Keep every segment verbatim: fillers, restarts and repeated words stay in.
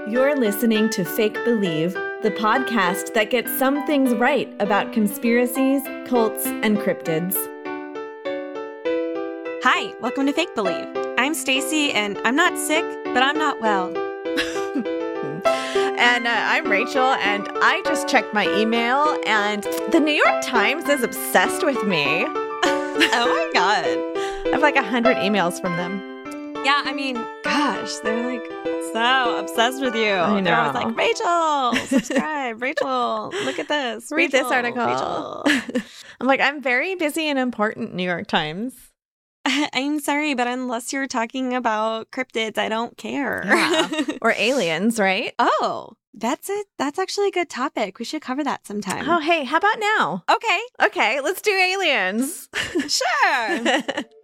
You're listening to Fake Believe, the podcast that gets some things right about conspiracies, cults, and cryptids. Hi, welcome to Fake Believe. I'm Stacy, and I'm not sick, but I'm not well. And uh, I'm Rachel, and I just checked my email, and the New York Times is obsessed with me. Oh my God. I have like a hundred emails from them. Yeah, I mean, gosh, they're like so obsessed with you. I know. They're always like, Rachel, subscribe. Rachel, look at this. Read Rachel, this article. Rachel. I'm like, I'm very busy and important, New York Times. I'm sorry, but unless you're talking about cryptids, I don't care. Yeah. Or aliens, right? Oh, that's it. That's actually a good topic. We should cover that sometime. Oh, hey, how about now? Okay. Okay, let's do aliens. Sure.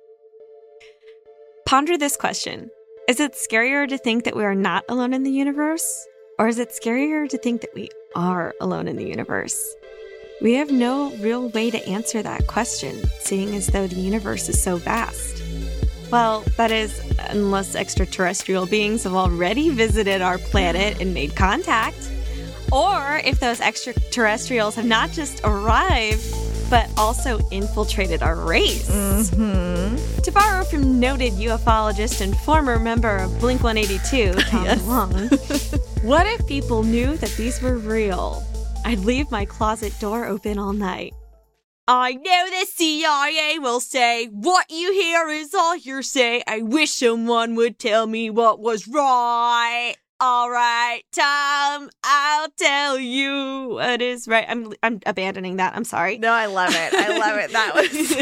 Ponder this question. Is it scarier to think that we are not alone in the universe? Or is it scarier to think that we are alone in the universe? We have no real way to answer that question, seeing as though the universe is so vast. Well, that is, unless extraterrestrial beings have already visited our planet and made contact. Or if those extraterrestrials have not just arrived, but also infiltrated our race. Mm-hmm. To borrow from noted ufologist and former member of Blink one eighty-two, Tom Yes. Long, what if people knew that these were real? I'd leave my closet door open all night. I know the C I A will say, what you hear is all hearsay. I wish someone would tell me what was right. All right, Tom, I'll tell you what is right. I'm I'm abandoning that. I'm sorry. No, I love it. I love it. That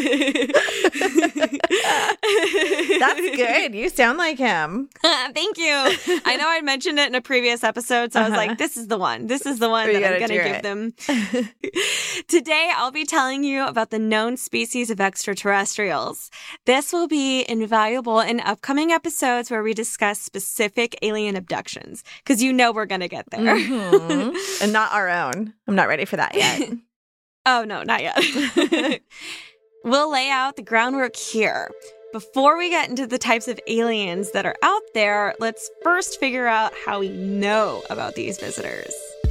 was... That's good. You sound like him. Thank you. I know I mentioned it in a previous episode, so I was Uh-huh. like, this is the one. This is the one You that I'm gotta going to do give it. them. Today, I'll be telling you about the known species of extraterrestrials. This will be invaluable in upcoming episodes where we discuss specific alien abductions, because you know we're going to get there. Mhm. And not our own. I'm not ready for that yet. Oh, no, not yet. We'll lay out the groundwork here. Before we get into the types of aliens that are out there, let's first figure out how we know about these visitors.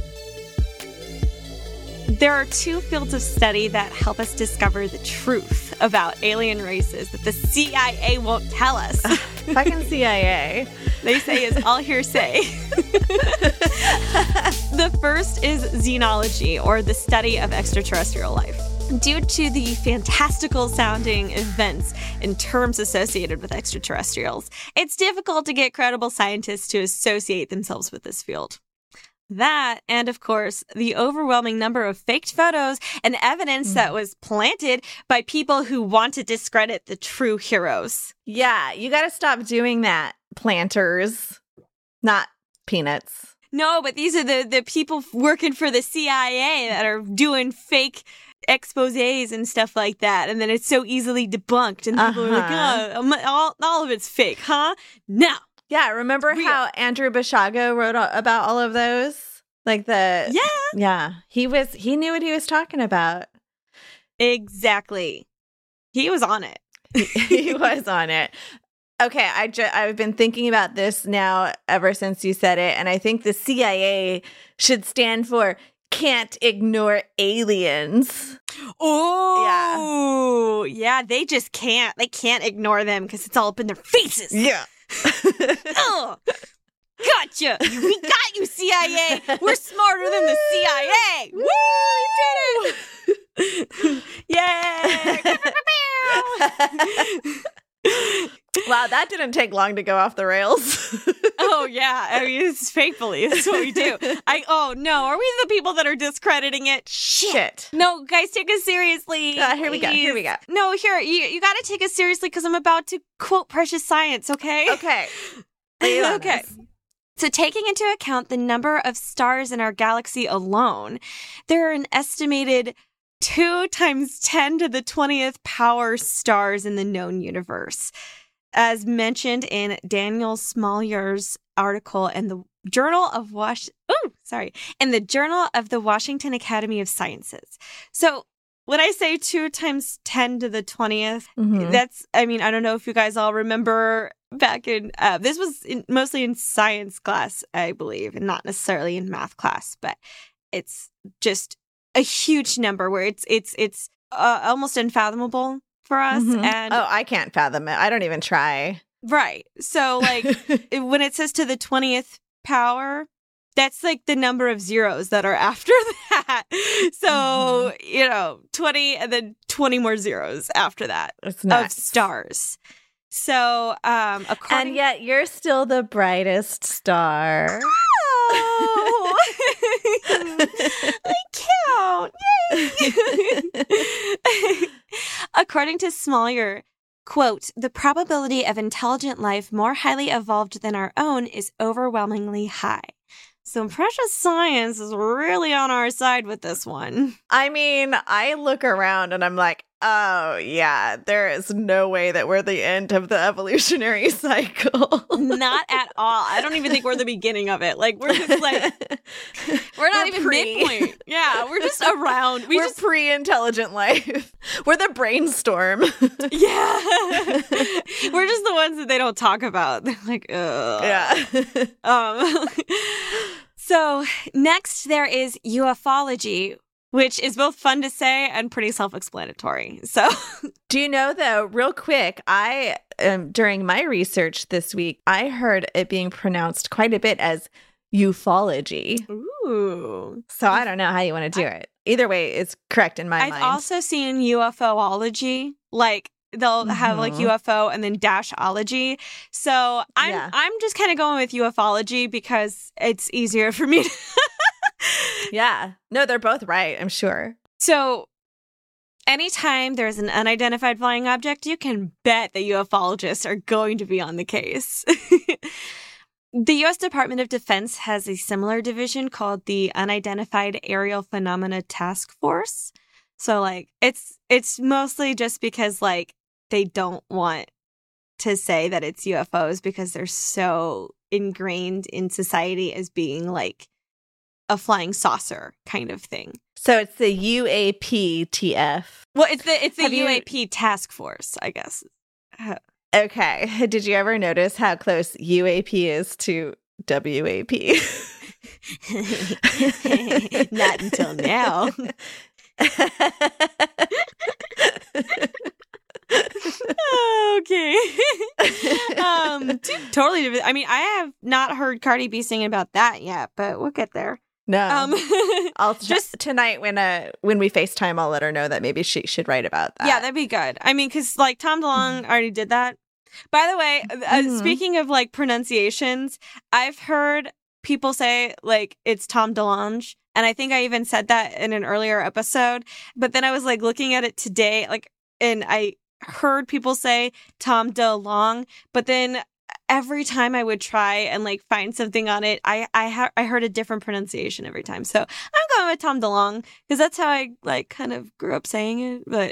There are two fields of study that help us discover the truth about alien races that the C I A won't tell us. Fucking C I A. They say is all hearsay. The first is xenology, or the study of extraterrestrial life. Due to the fantastical sounding events and terms associated with extraterrestrials, it's difficult to get credible scientists to associate themselves with this field. That, and of course, the overwhelming number of faked photos and evidence mm. that was planted by people who want to discredit the true heroes. Yeah, you got to stop doing that, planters. Not peanuts. No, but these are the, the people working for the C I A that are doing fake exposés and stuff like that, and then it's so easily debunked, and people Uh-huh. are like, oh, all, all of it's fake, huh? No. Yeah, remember Real. how Andrew Bashago wrote a- about all of those? Like the... Yeah. Yeah, he was, he knew what he was talking about. Exactly. He was on it. He was on it. Okay, I ju- I've been thinking about this now ever since you said it, and I think the C I A should stand for Can't Ignore Aliens. Oh, yeah. Yeah, they just can't. They can't ignore them because it's all up in their faces. Yeah. Oh, gotcha. We got you, C I A. We're smarter than the C I A. Woo, you did it. Yay. Wow, that didn't take long to go off the rails. Oh, yeah. I mean, it's faithfully. That's what we do. I. Oh, no. Are we the people that are discrediting it? Shit. Shit. No, guys, take us seriously. Uh, here we go. Here we please. go. No, here. You, you got to take us seriously because I'm about to quote Precious Science, okay? Okay. Lay it on Okay. us. So taking into account the number of stars in our galaxy alone, there are an estimated two times ten to the twentieth power stars in the known universe. As mentioned in Daniel Smolyar's article in the Journal of Wash, oh, sorry, in the Journal of the Washington Academy of Sciences. So when I say two times ten to the twentieth, Mhm. that's, I mean, I don't know if you guys all remember back in, uh, this was in, mostly in science class, I believe, and not necessarily in math class, but it's just a huge number where it's, it's, it's uh, almost unfathomable for us. Mm-hmm. And oh, I can't fathom it. I don't even try. Right. So, like, it, when it says to the twentieth power, that's like the number of zeros that are after that. So, mm-hmm. you know, twenty and then twenty more zeros after that it's of nuts. Stars. So, um, according- and yet you're still the brightest star. Oh, I count. Yay! According to Smollier, quote, the probability of intelligent life more highly evolved than our own is overwhelmingly high. So precious science is really on our side with this one. I mean, I look around and I'm like, oh, yeah, there is no way that we're the end of the evolutionary cycle. Not at all. I don't even think we're the beginning of it. Like, we're just like, we're not we're even pre. midpoint. Yeah, we're just around. We we're just... pre-intelligent life. We're the brainstorm. Yeah. We're just the ones that they don't talk about. They're like, ugh. Yeah. um. So next there is ufology, which is both fun to say and pretty self-explanatory. So, do you know though, real quick, I um, during my research this week, I heard it being pronounced quite a bit as ufology. Ooh. So I don't know how you want to do it. Either way, it's correct in my I've mind. I've also seen UFOlogy, like they'll mm-hmm. have like U F O and then dashology. So I'm yeah. I'm just kind of going with ufology because it's easier for me to Yeah. No, they're both right, I'm sure. So anytime there's an unidentified flying object, you can bet that ufologists are going to be on the case. The U S Department of Defense has a similar division called the Unidentified Aerial Phenomena Task Force. So, like, it's it's mostly just because, like, they don't want to say that it's U F Os because they're so ingrained in society as being, like, a flying saucer kind of thing. So it's the U A P T F. Well, it's the it's the Have U A P you... Task Force, I guess. Okay. Did you ever notice how close U A P is to W A P? Not until now. Okay. um, totally different. I mean, I have not heard Cardi B singing about that yet, but we'll get there. No. Um, I'll t- just tonight when uh when we FaceTime, I'll let her know that maybe she should write about that. Yeah, that'd be good. I mean, because like Tom DeLonge mm-hmm. already did that. By the way, uh, mm-hmm. speaking of like pronunciations, I've heard people say like it's Tom DeLonge. And I think I even said that in an earlier episode. But then I was like looking at it today, like, and I heard people say Tom DeLonge. But then every time I would try and like find something on it, I I, ha- I heard a different pronunciation every time. So I'm going with Tom DeLonge because that's how I like kind of grew up saying it. But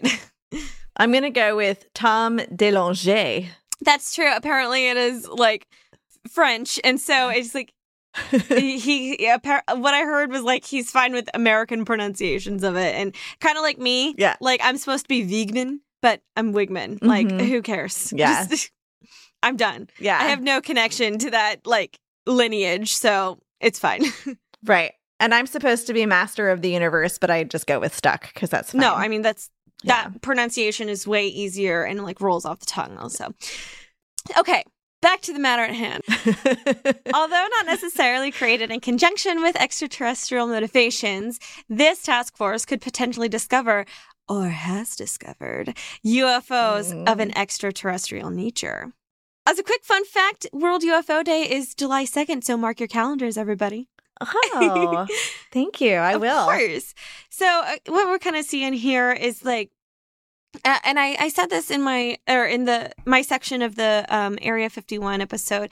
I'm going to go with Tom DeLonge. That's true. Apparently it is like French. And so it's like, he, he what I heard was like he's fine with American pronunciations of it, and kind of like me, yeah. Like I'm supposed to be Wigman, but I'm Wigman. Mm-hmm. Like who cares? Yeah, Just, I'm done. Yeah, I have no connection to that like lineage, so it's fine. Right, and I'm supposed to be master of the universe, but I just go with stuck because that's fine. No, I mean that's that yeah. pronunciation is way easier and like rolls off the tongue also. Okay. Back to the matter at hand. Although not necessarily created in conjunction with extraterrestrial motivations, this task force could potentially discover, or has discovered, U F Os mm. of an extraterrestrial nature. As a quick fun fact, World U F O Day is July second, so mark your calendars, everybody. Oh, thank you. I of will. Of course. So uh, what we're kind of seeing here is like, Uh, and I, I said this in my or in the my section of the um, Area fifty-one episode.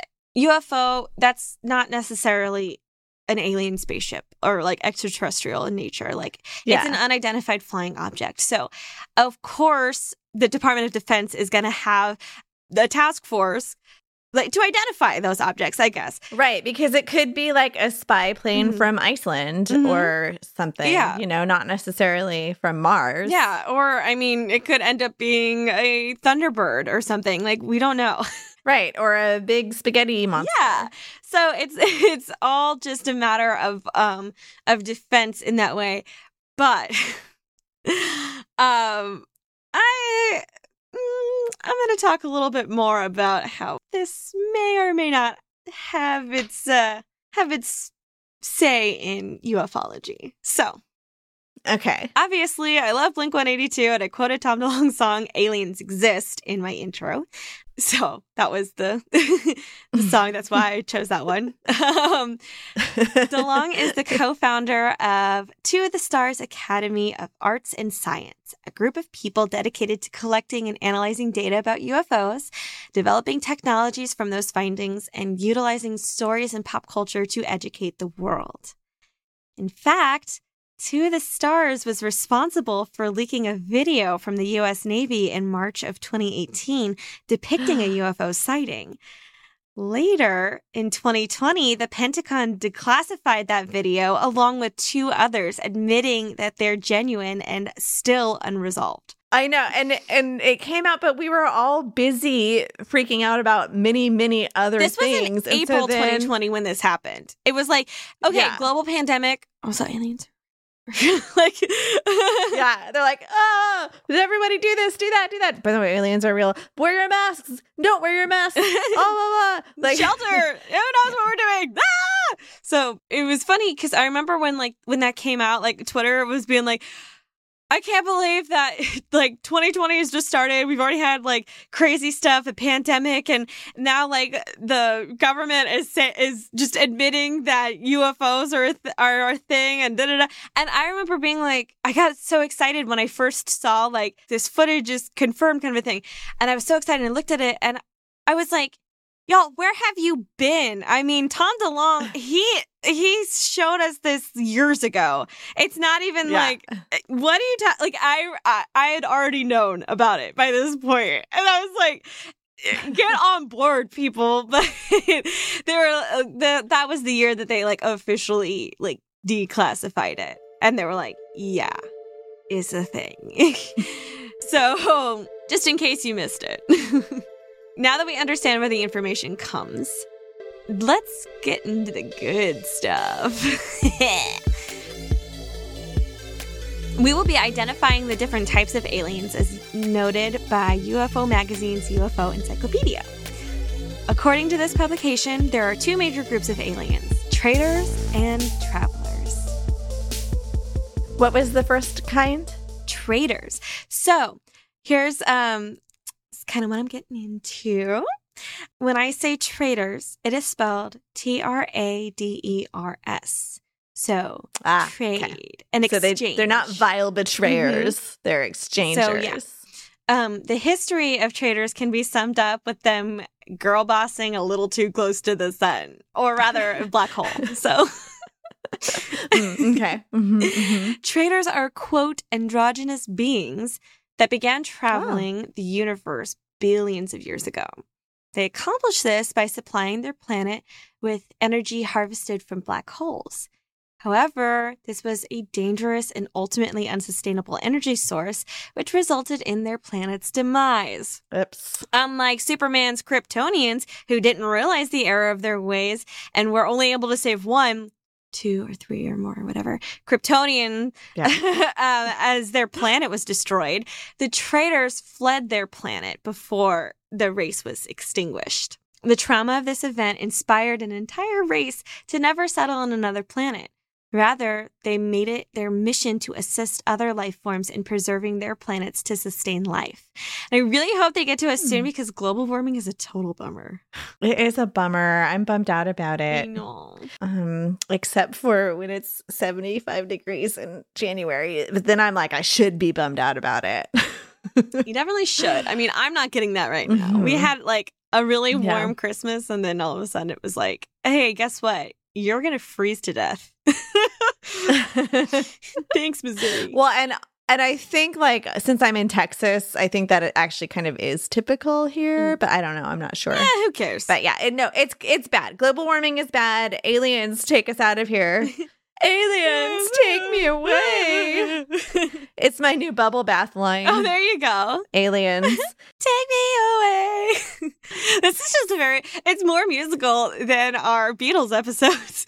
U F O, that's not necessarily an alien spaceship or like extraterrestrial in nature. Like yeah. It's an unidentified flying object. So, of course, the Department of Defense is going to have the task force like to identify those objects, I guess. Right, because it could be like a spy plane mm-hmm. from Iceland mm-hmm. or something, yeah. you know, not necessarily from Mars. Yeah, or I mean, it could end up being a Thunderbird or something. Like, we don't know. Right, or a big spaghetti monster. Yeah. So it's it's all just a matter of um of defense in that way. But um I mm, I'm going to talk a little bit more about how this may or may not have its uh have its say in ufology. So, okay. Obviously, I love Blink one eighty-two, and I quoted Tom DeLonge's song "Aliens Exist" in my intro. So that was the, the song. That's why I chose that one. Um, DeLonge is the co-founder of To the Stars Academy of Arts and Science, a group of people dedicated to collecting and analyzing data about U F Os, developing technologies from those findings, and utilizing stories and pop culture to educate the world. In fact, To the Stars was responsible for leaking a video from the U S Navy in March of twenty eighteen depicting a U F O sighting. Later, in twenty twenty, the Pentagon declassified that video along with two others, admitting that they're genuine and still unresolved. I know, and and it came out, but we were all busy freaking out about many, many other this things. This was in April so then, twenty twenty when this happened. It was like, okay, yeah. global pandemic. Oh, was that aliens? like, yeah, they're like, oh, did everybody do this, do that, do that? By the way, aliens are real. Wear your masks. Don't wear your masks. Oh, blah, blah. Like, shelter. Who knows what we're doing? Ah! So it was funny because I remember when like when that came out, like Twitter was being like, I can't believe that like twenty twenty has just started. We've already had like crazy stuff, a pandemic, and now like the government is is just admitting that U F Os are a th- are a thing, and da da da. And I remember being like, I got so excited when I first saw like this footage is confirmed kind of a thing, and I was so excited and looked at it, and I was like, y'all, where have you been? I mean, Tom DeLonge, he he showed us this years ago. It's not even yeah. like, what are you talking? Like, I, I I had already known about it by this point, and I was like, get on board, people. But they were uh, the that was the year that they like officially like declassified it, and they were like, yeah, it's a thing. So, just in case you missed it. Now that we understand where the information comes, let's get into the good stuff. We will be identifying the different types of aliens as noted by U F O Magazine's U F O Encyclopedia. According to this publication, there are two major groups of aliens, traders and travelers. What was the first kind? Traders. So here's... um. kind of what I'm getting into. When I say traders, it is spelled T R A D E R S. So ah, trade okay. and exchange. So they, they're not vile betrayers. Mm-hmm. They're exchangers. So, yeah. Um, the history of traders can be summed up with them girl bossing a little too close to the sun, or rather a black hole. So... mm, okay. Mm-hmm, mm-hmm. Traders are, quote, androgynous beings that began traveling oh. the universe billions of years ago. They accomplished this by supplying their planet with energy harvested from black holes. However, this was a dangerous and ultimately unsustainable energy source, which resulted in their planet's demise. Oops. Unlike Superman's Kryptonians, who didn't realize the error of their ways and were only able to save one, two or three or more, or whatever, Kryptonian, yeah. uh, as their planet was destroyed, the traders fled their planet before the race was extinguished. The trauma of this event inspired an entire race to never settle on another planet. Rather, they made it their mission to assist other life forms in preserving their planets to sustain life. And I really hope they get to us soon because global warming is a total bummer. It is a bummer. I'm bummed out about it. I know. Um, except for when it's seventy-five degrees in January. But then I'm like, I should be bummed out about it. You definitely should. I mean, I'm not getting that right now. Mm-hmm. We had like a really warm yeah. Christmas, and then all of a sudden it was like, hey, guess what? You're going to freeze to death. Thanks, Missouri. Well, and and I think like since I'm in Texas, I think that it actually kind of is typical here, mm. but I don't know. I'm not sure. Yeah, who cares? But yeah, it, no, it's it's bad. Global warming is bad. Aliens take us out of here. Aliens, take me away. It's my new bubble bath line. Oh, there you go. Aliens. Take me away. This is just a very, it's more musical than our Beatles episodes.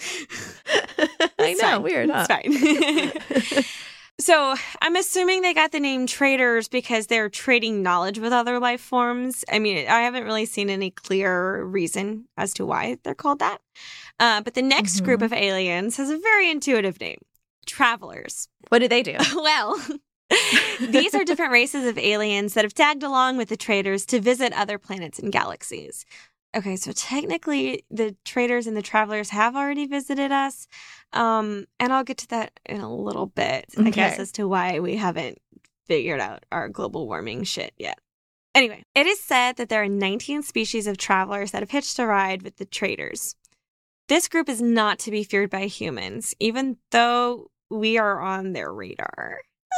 I know, fine. weird, huh? It's fine. So I'm assuming they got the name traders because they're trading knowledge with other life forms. I mean, I haven't really seen any clear reason as to why they're called that. Uh, but the next Mm-hmm. group of aliens has a very intuitive name. Travelers. What do they do? Well, these are different races of aliens that have tagged along with the traders to visit other planets and galaxies. Okay, so technically the traders and the travelers have already visited us. Um, and I'll get to that in a little bit, Okay. I guess, as to why we haven't figured out our global warming shit yet. Anyway, it is said that there are nineteen species of travelers that have hitched a ride with the traders. This group is not to be feared by humans, even though we are on their radar.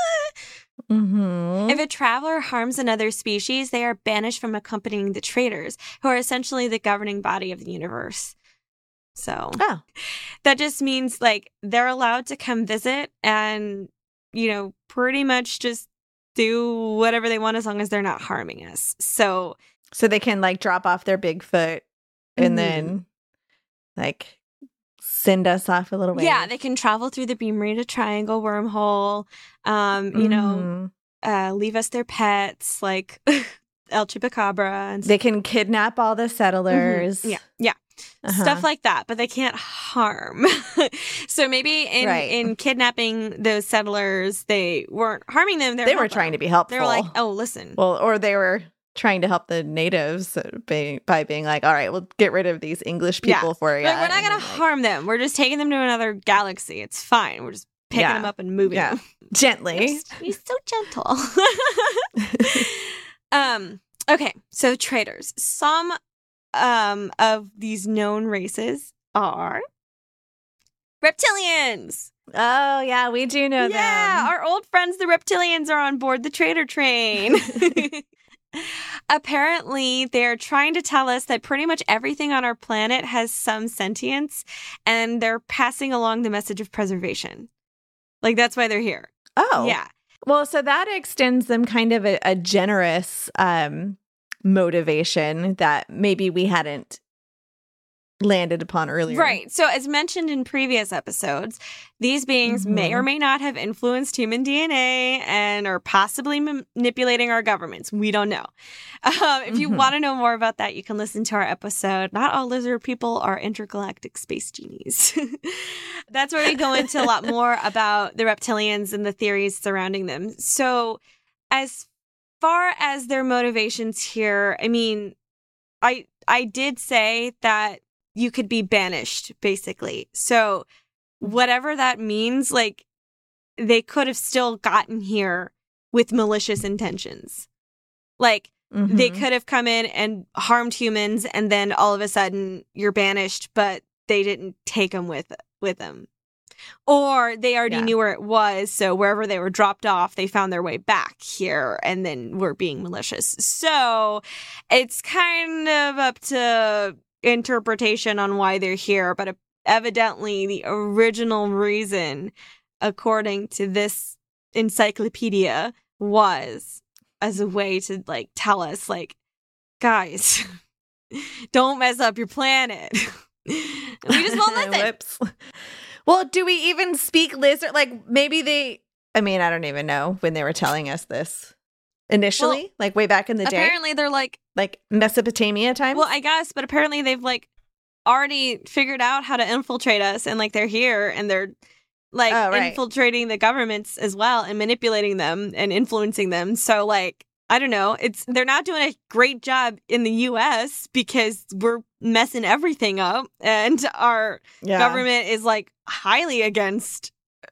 Mm-hmm. If a traveler harms another species, they are banished from accompanying the traders, who are essentially the governing body of the universe. So Oh. that just means like they're allowed to come visit and, you know, pretty much just do whatever they want as long as they're not harming us. So So they can like drop off their Bigfoot and Mhm. then like send us off a little way. yeah, they can travel through the Bermuda Triangle wormhole, um, you know, uh, leave us their pets like El Chupacabra and They can kidnap all the settlers. Mhm. Yeah, yeah. Uh-huh. Stuff like that, but they can't harm. So maybe in, Right. in kidnapping those settlers, they weren't harming them. They were trying to be helpful. They were like, oh, listen. well, or they were trying to help the natives by, by being like, all right, we'll get rid of these English people Yeah. for you. Like, we're not going to harm them. We're just taking them to another galaxy. It's fine. We're just picking Yeah. them up and moving Yeah. them. Gently. He's, he's so gentle. um. Okay, so traders. Some um of these known races are reptilians. Oh, yeah, we do know Yeah, them. our old friends, the reptilians, are on board the trader train. Apparently, they're trying to tell us that pretty much everything on our planet has some sentience, and they're passing along the message of preservation. Like, that's why they're here. Oh. Yeah. Well, so that extends them kind of a, a generous um, motivation that maybe we hadn't landed upon earlier. Right. So, as mentioned in previous episodes, these beings Mhm. may or may not have influenced human D N A and are possibly ma- manipulating our governments. We don't know. Um, if you Mhm. want to know more about that, you can listen to our episode. Not all lizard people are intergalactic space genies. That's where we go into a lot more about the reptilians and the theories surrounding them. So, as far as their motivations here, I mean, I I did say that you could be banished, basically. So whatever that means, like, they could have still gotten here with malicious intentions. Like, Mhm. they could have come in and harmed humans, and then all of a sudden you're banished, but they didn't take them with with them. Or they already Yeah. knew where it was, so wherever they were dropped off, they found their way back here and then were being malicious. So it's kind of up to interpretation on why they're here, but evidently the original reason, according to this encyclopedia, was as a way to like tell us, like, guys, don't mess up your planet. We just won't listen. Whoops. Well, do we even speak lizard? Like, maybe they, I mean, I don't even know when they were telling us this initially, Well, like way back in the day, Apparently they're like, like Mesopotamia times. well, I guess, but apparently they've like already figured out how to infiltrate us, and like they're here and they're like Oh, right. infiltrating the governments as well and manipulating them and influencing them. So like, I don't know, it's they're not doing a great job in the U S because we're messing everything up, and our yeah. government is like highly against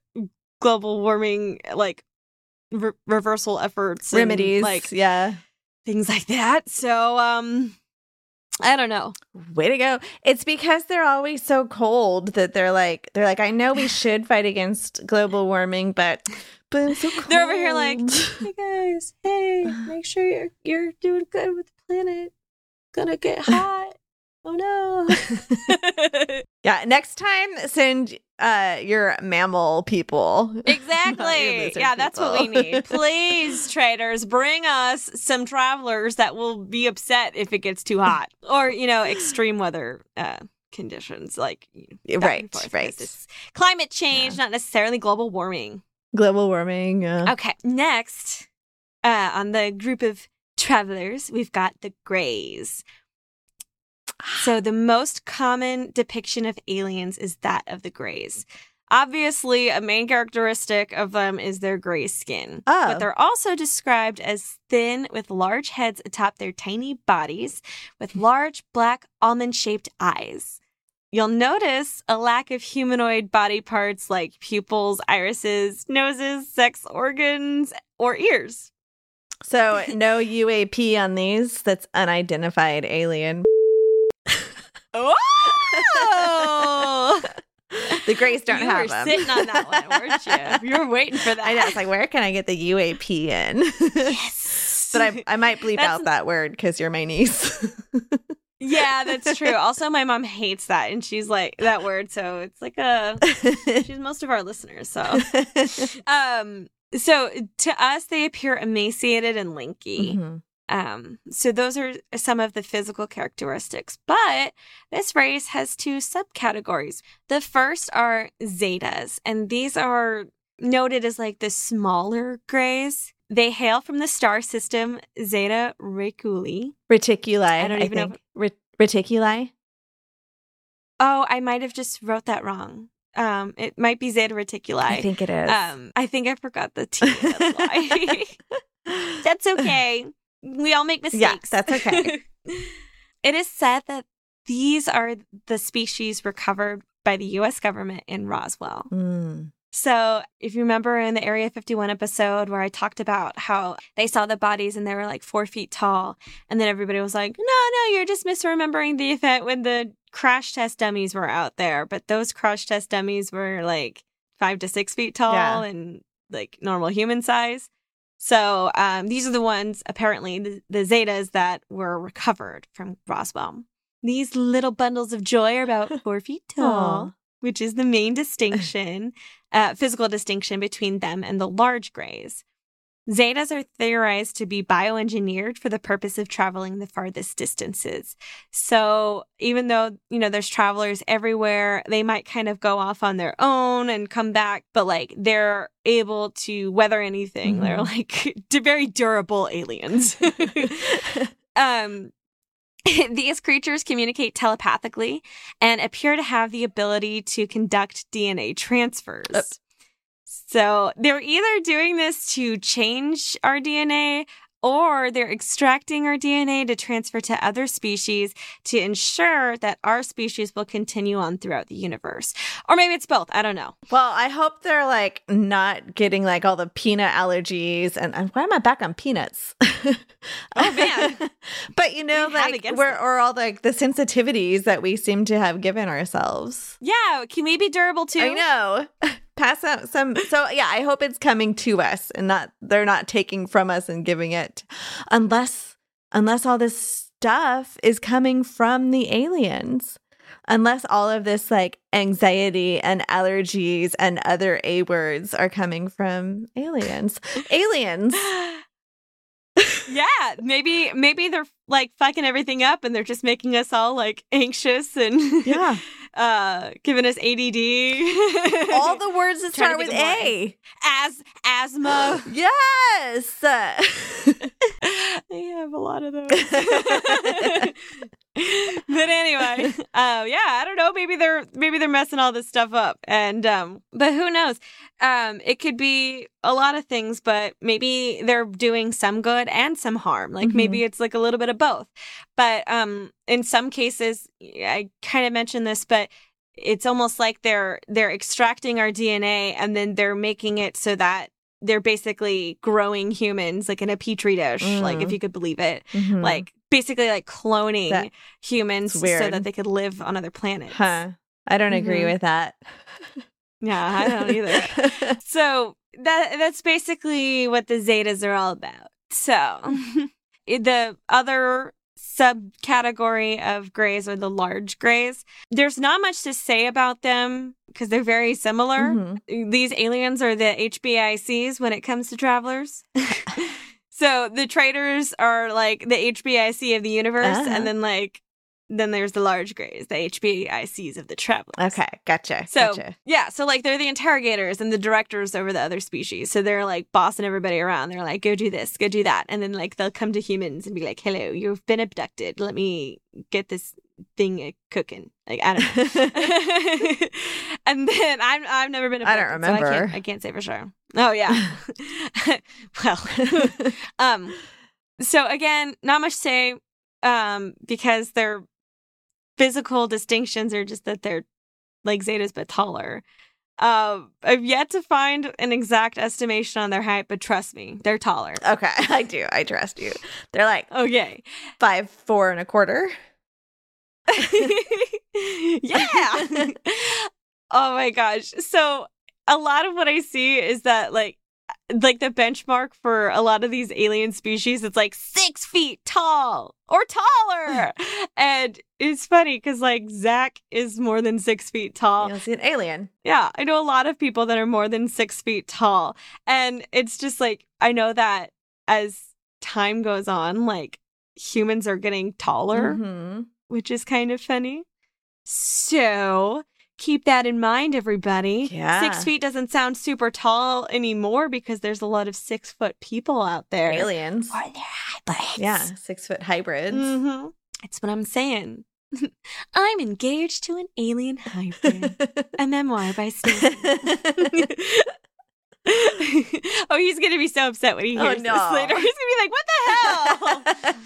global warming, like re- reversal efforts, and, remedies, like yeah. things like that. So, um, I don't know. Way to go. It's because they're always so cold that they're like, they're like, I know we should fight against global warming, but, but I'm so cold. They're over here like, hey guys, hey, make sure you're you're doing good with the planet. Gonna get hot. Oh no. yeah, Yeah, next time send uh, your mammal people. Exactly. Yeah, that's people. what we need. Please, traders, bring us some travelers that will be upset if it gets too hot or, you know, extreme weather uh, conditions like right, right. It's climate change, yeah. Not necessarily global warming. Global warming. Yeah. Okay. Next, uh, on the group of travelers, we've got the Greys. So the most common depiction of aliens is that of the Greys. Obviously, a main characteristic of them is their gray skin. Oh. But they're also described as thin with large heads atop their tiny bodies with large black almond-shaped eyes. You'll notice a lack of humanoid body parts like pupils, irises, noses, sex organs, or ears. So no U A P on these. That's unidentified alien. Oh! The Greys don't you have were them. Sitting on that one, weren't you? You were waiting for that. I know. It's like, where can I get the U A P in? Yes. But I, I might bleep That's... out that word because you're my niece. Yeah, that's true. Also, my mom hates that, and she's like that word, so it's like a. She's most of our listeners, so. Um. So to us, they appear emaciated and lanky. Mm-hmm. Um, so those are some of the physical characteristics. But this race has two subcategories. The first are Zetas, and these are noted as like the smaller Greys. They hail from the star system Zeta Reticuli. Reticuli, I don't even I think. know. Ret- reticuli? Oh, I might have just wrote that wrong. Um, it might be Zeta Reticuli. I think it is. Um, I think I forgot the T. That's why. That's okay. We all make mistakes. Yeah, that's okay. It is said that these are the species recovered by the U S government in Roswell. Mm. So if you remember in the Area fifty-one episode where I talked about how they saw the bodies and they were like four feet tall, and then everybody was like, no, no, you're just misremembering the event when the crash test dummies were out there. But those crash test dummies were like five to six feet tall yeah. and like normal human size. So um, these are the ones, apparently, the, the Zetas that were recovered from Roswell. These little bundles of joy are about four feet tall, Aww. Which is the main distinction, uh, physical distinction between them and the large Greys. Zetas are theorized to be bioengineered for the purpose of traveling the farthest distances. So even though, you know, there's travelers everywhere, they might kind of go off on their own and come back, but like they're able to weather anything. Mm-hmm. They're like very durable aliens. um, these creatures communicate telepathically and appear to have the ability to conduct D N A transfers. Uh- So they're either doing this to change our D N A or they're extracting our D N A to transfer to other species to ensure that our species will continue on throughout the universe. Or maybe it's both. I don't know. Well, I hope they're like not getting like all the peanut allergies. And, and why am I back on peanuts? Oh, man. But, you know, like we're or all like the sensitivities that we seem to have given ourselves. Yeah. Can we be durable too? I know. Pass out some. So yeah, I hope it's coming to us and not they're not taking from us and giving it, unless unless all this stuff is coming from the aliens, unless all of this like anxiety and allergies and other A words are coming from aliens. Aliens. Yeah, maybe maybe they're like fucking everything up and they're just making us all like anxious and yeah. Uh, giving us A D D. All the words that start with A. As asthma. Yes. They have a lot of those. But anyway, uh, yeah, I don't know. Maybe they're maybe they're messing all this stuff up, and um, but who knows? Um, it could be a lot of things, but maybe they're doing some good and some harm. Like mm-hmm. maybe it's like a little bit of both. But um, in some cases, I kind of mentioned this, but it's almost like they're they're extracting our D N A and then they're making it so that they're basically growing humans like in a petri dish, mm. like if you could believe it, mm-hmm. like basically like cloning that, humans so that they could live on other planets. Huh. I don't mm-hmm. agree with that. Yeah, I don't either. So that that's basically what the Zetas are all about. So the other subcategory of grays are the large grays. There's not much to say about them because they're very similar. Mm-hmm. These aliens are the H B I Cs when it comes to travelers. So the traders are like the H B I C of the universe, uh-huh. and then like then there's the large grays, the H B I Cs of the travelers. Okay, gotcha. So gotcha. yeah, so like they're the interrogators and the directors over the other species. So they're like bossing everybody around. They're like, go do this, go do that, and then like they'll come to humans and be like, hello, you've been abducted. Let me get this thing uh, cooking. Like I don't know. And then I'm I've never been abducted, I don't remember. So I can't I can't say for sure. Oh yeah. Well, um, so again, not much to say, um, because they're physical distinctions are just that they're like Zetas but taller. Uh, I've yet to find an exact estimation on their height, but trust me, they're taller. Okay, I do. I trust you. They're like okay, five, four and a quarter. Yeah. Oh my gosh. So a lot of what I see is that like like the benchmark for a lot of these alien species, it's like six feet tall or taller. And it's funny because like Zach is more than six feet tall. You'll see an alien. Yeah, I know a lot of people that are more than six feet tall. And it's just like, I know that as time goes on, like humans are getting taller, mm-hmm. which is kind of funny. So keep that in mind, everybody. Yeah. Six feet doesn't sound super tall anymore because there's a lot of six foot people out there. Aliens. Or they're hybrids. Yeah, six foot hybrids. Mm-hmm. That's what I'm saying. I'm engaged to an alien hybrid. A memoir by Stacey. Oh, he's going to be so upset when he hears oh, no. this later. He's going to be like, what the hell?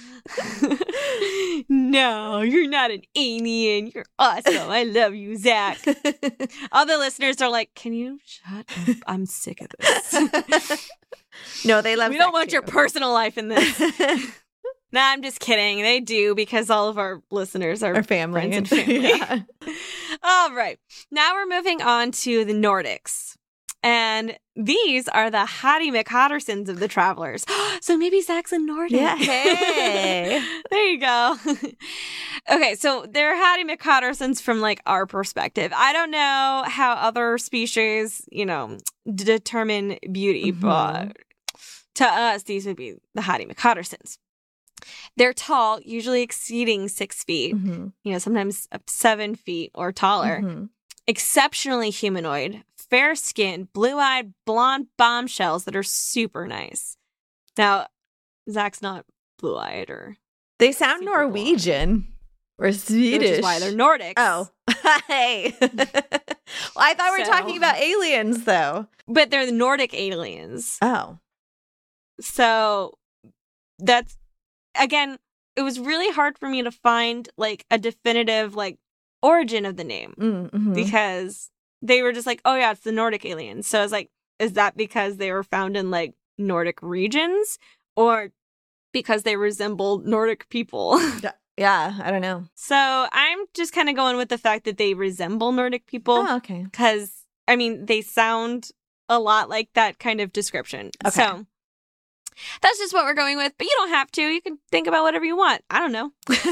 No, you're not an alien. You're awesome. I love you, Zach. All the listeners are like, can you shut up? I'm sick of this. No, they love We don't Zach want too. your personal life in this. Nah, I'm just kidding. They do because all of our listeners are our family friends and family. Yeah. All right. Now we're moving on to the Nordics. And these are the Hottie McHottersons of the travelers. So maybe Zach's a Nordic. Yeah. Hey. There you go. Okay, so they're Hottie McHottersons from like our perspective. I don't know how other species, you know, d- determine beauty, mm-hmm. but to us, these would be the Hottie McHottersons. They're tall, usually exceeding six feet, mm-hmm. you know, sometimes up seven feet or taller. Mm-hmm. Exceptionally humanoid, fair-skinned, blue-eyed, blonde bombshells that are super nice. Now, Zach's not blue-eyed or... They sound Norwegian blonde. Or Swedish. Which is why they're Nordics. Oh. Hey. Well, I thought we were so, talking about aliens, though. But they're the Nordic aliens. Oh. So, that's... Again, it was really hard for me to find, like, a definitive, like, origin of the name. Mm-hmm. Because they were just like, oh, yeah, it's the Nordic aliens. So I was like, is that because they were found in, like, Nordic regions? Or because they resemble Nordic people? Yeah, I don't know. So I'm just kind of going with the fact that they resemble Nordic people. Oh, okay. Because, I mean, they sound a lot like that kind of description. Okay. So that's just what we're going with. But you don't have to. You can think about whatever you want. I don't know.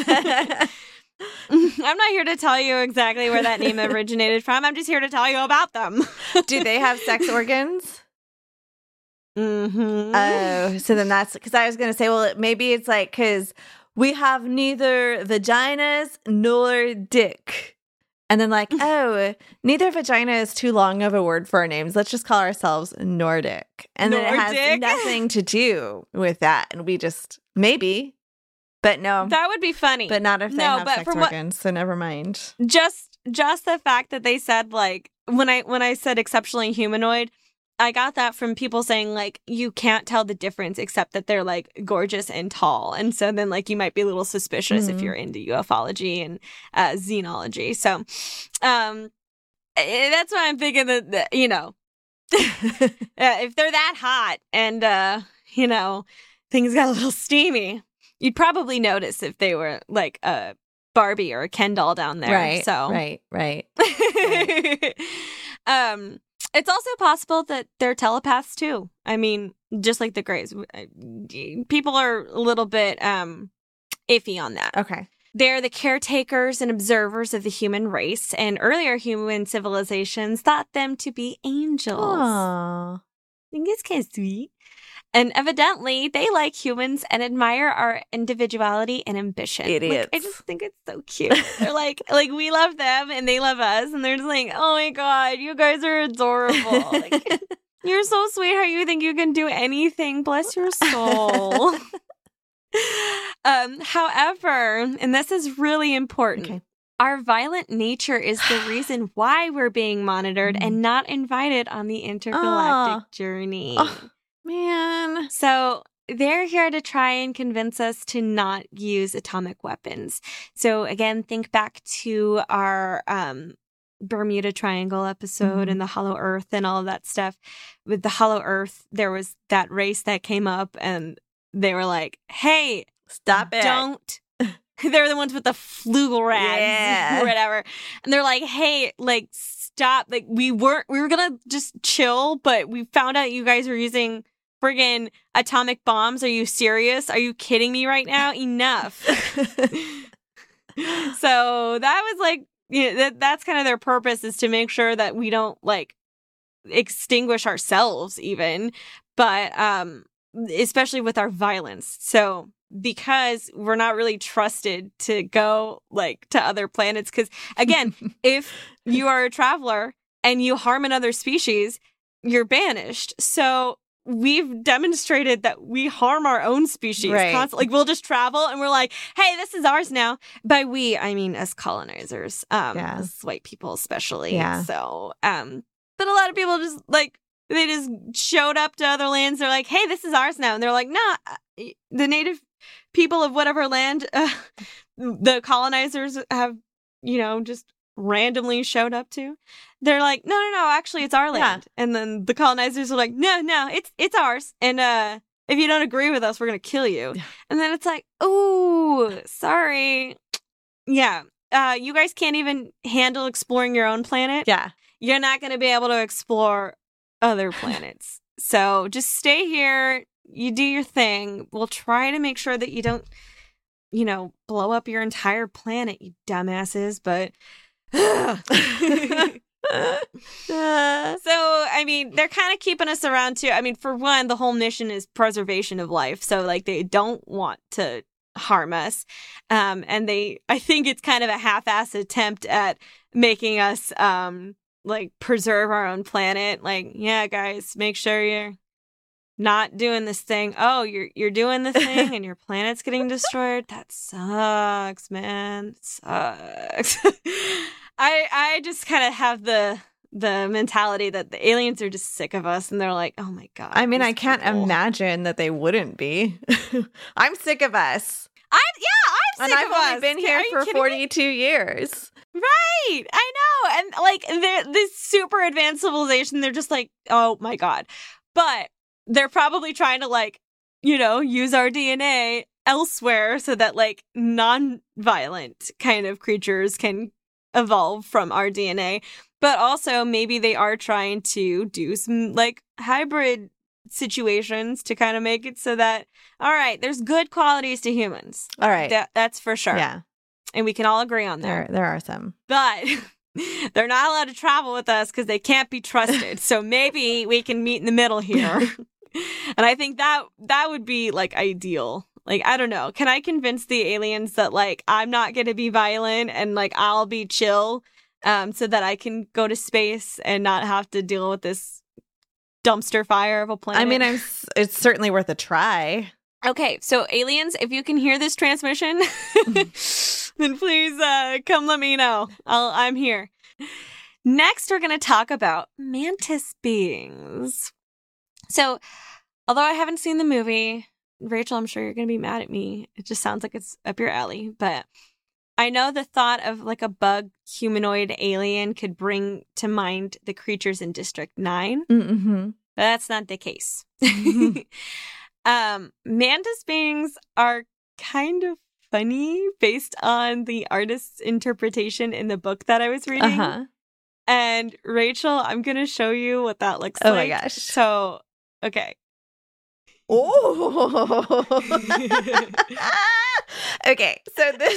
I'm not here to tell you exactly where that name originated from. I'm just here to tell you about them. Do they have sex organs? Mm-hmm. Oh, so then that's because I was going to say, well, maybe it's like because we have neither vaginas nor dick. And then like, oh, neither vagina is too long of a word for our names. Let's just call ourselves Nordic. And Nordic? Then it has nothing to do with that. And we just, maybe, but no. That would be funny. But not if they no, have but sex from organs, what, so never mind. Just just the fact that they said like, when I when I said exceptionally humanoid, I got that from people saying, like, you can't tell the difference except that they're, like, gorgeous and tall. And so then, like, you might be a little suspicious mm-hmm. if you're into ufology and uh, xenology. So um, that's why I'm thinking that, that you know, uh, if they're that hot and, uh, you know, things got a little steamy, you'd probably notice if they were, like, a Barbie or a Ken doll down there. Right, so. right, right. right. um. It's also possible that they're telepaths, too. I mean, just like the Greys. People are a little bit um, iffy on that. Okay. They're the caretakers and observers of the human race, and earlier human civilizations thought them to be angels. Aww. I think it's kind of sweet. And evidently, they like humans and admire our individuality and ambition. Idiots. Like, I just think it's so cute. They're like, like we love them and they love us, and they're just like, oh my god, you guys are adorable. Like, you're so sweet. How you think you can do anything? Bless your soul. um, however, and this is really important. Okay. Our violent nature is the reason why we're being monitored and not invited on the intergalactic oh. journey. Oh, man. So they're here to try and convince us to not use atomic weapons. So again, think back to our um, Bermuda Triangle episode Mhm. and the Hollow Earth and all of that stuff. With the Hollow Earth, there was that race that came up and they were like, hey, Stop it. don't. They're the ones with the flugel Yeah. or whatever. And they're like, hey, like, stop. Like, we weren't, we were going to just chill, but we found out you guys were using friggin' atomic bombs. Are you serious? Are you kidding me right now? Enough. So that was like, you know, that, that's kind of their purpose, is to make sure that we don't like extinguish ourselves even, but um, especially with our violence. So because we're not really trusted to go like to other planets, because again, if you are a traveler and you harm another species, you're banished. So we've demonstrated that we harm our own species Right. constantly. Like, we'll just travel and we're like, hey, this is ours now. By we, I mean us colonizers, um, Yeah. us white people especially. Yeah. So, um, but a lot of people just like, they just showed up to other lands. They're like, hey, this is ours now. And they're like, nah, the native people of whatever land uh, the colonizers have, you know, just randomly showed up to. They're like, no, no, no, actually it's our land. Yeah. And then the colonizers are like, no, no, it's it's ours. And uh, if you don't agree with us, we're going to kill you. Yeah. And then it's like, oh, sorry. Yeah. Uh, you guys can't even handle exploring your own planet. Yeah. You're not going to be able to explore other planets. So just stay here. You do your thing. We'll try to make sure that you don't, you know, blow up your entire planet, you dumbasses. But so, I mean, they're kind of keeping us around too. I mean, for one, the whole mission is preservation of life. So, like, they don't want to harm us. Um, and they, I think it's kind of a half-assed attempt at making us, um, like, preserve our own planet. Like, yeah, guys, make sure you're not doing this thing. Oh, you're you're doing this thing and your planet's getting destroyed. That sucks, man. It sucks. I I just kind of have the the mentality that the aliens are just sick of us and they're like, oh my god. I mean, I can't people. imagine that they wouldn't be. I'm sick of us. I'm yeah, I'm sick and of I've only us. been here for forty-two me? years. Right. I know. And like this super advanced civilization, they're just like, oh my god. But they're probably trying to, like, you know, use our D N A elsewhere so that, like, non-violent kind of creatures can evolve from our D N A. But also, maybe they are trying to do some, like, hybrid situations to kind of make it so that, all right, there's good qualities to humans. All right. That, that's for sure. Yeah. And we can all agree on that. There, there are some. But they're not allowed to travel with us because they can't be trusted. So maybe we can meet in the middle here. And I think that that would be, like, ideal. Like, I don't know. Can I convince the aliens that, like, I'm not going to be violent and, like, I'll be chill um, so that I can go to space and not have to deal with this dumpster fire of a planet? I mean, I'm, it's certainly worth a try. Okay, so aliens, if you can hear this transmission, then please uh, come let me know. I'll, I'm here. Next, we're going to talk about mantis beings. So, although I haven't seen the movie, Rachel, I'm sure you're going to be mad at me. It just sounds like it's up your alley. But I know the thought of like a bug humanoid alien could bring to mind the creatures in District nine. Mm-hmm. But that's not the case. um, mantis beings are kind of funny based on the artist's interpretation in the book that I was reading. Uh-huh. And Rachel, I'm going to show you what that looks oh like. Oh my gosh. So, okay. Oh. Okay, so this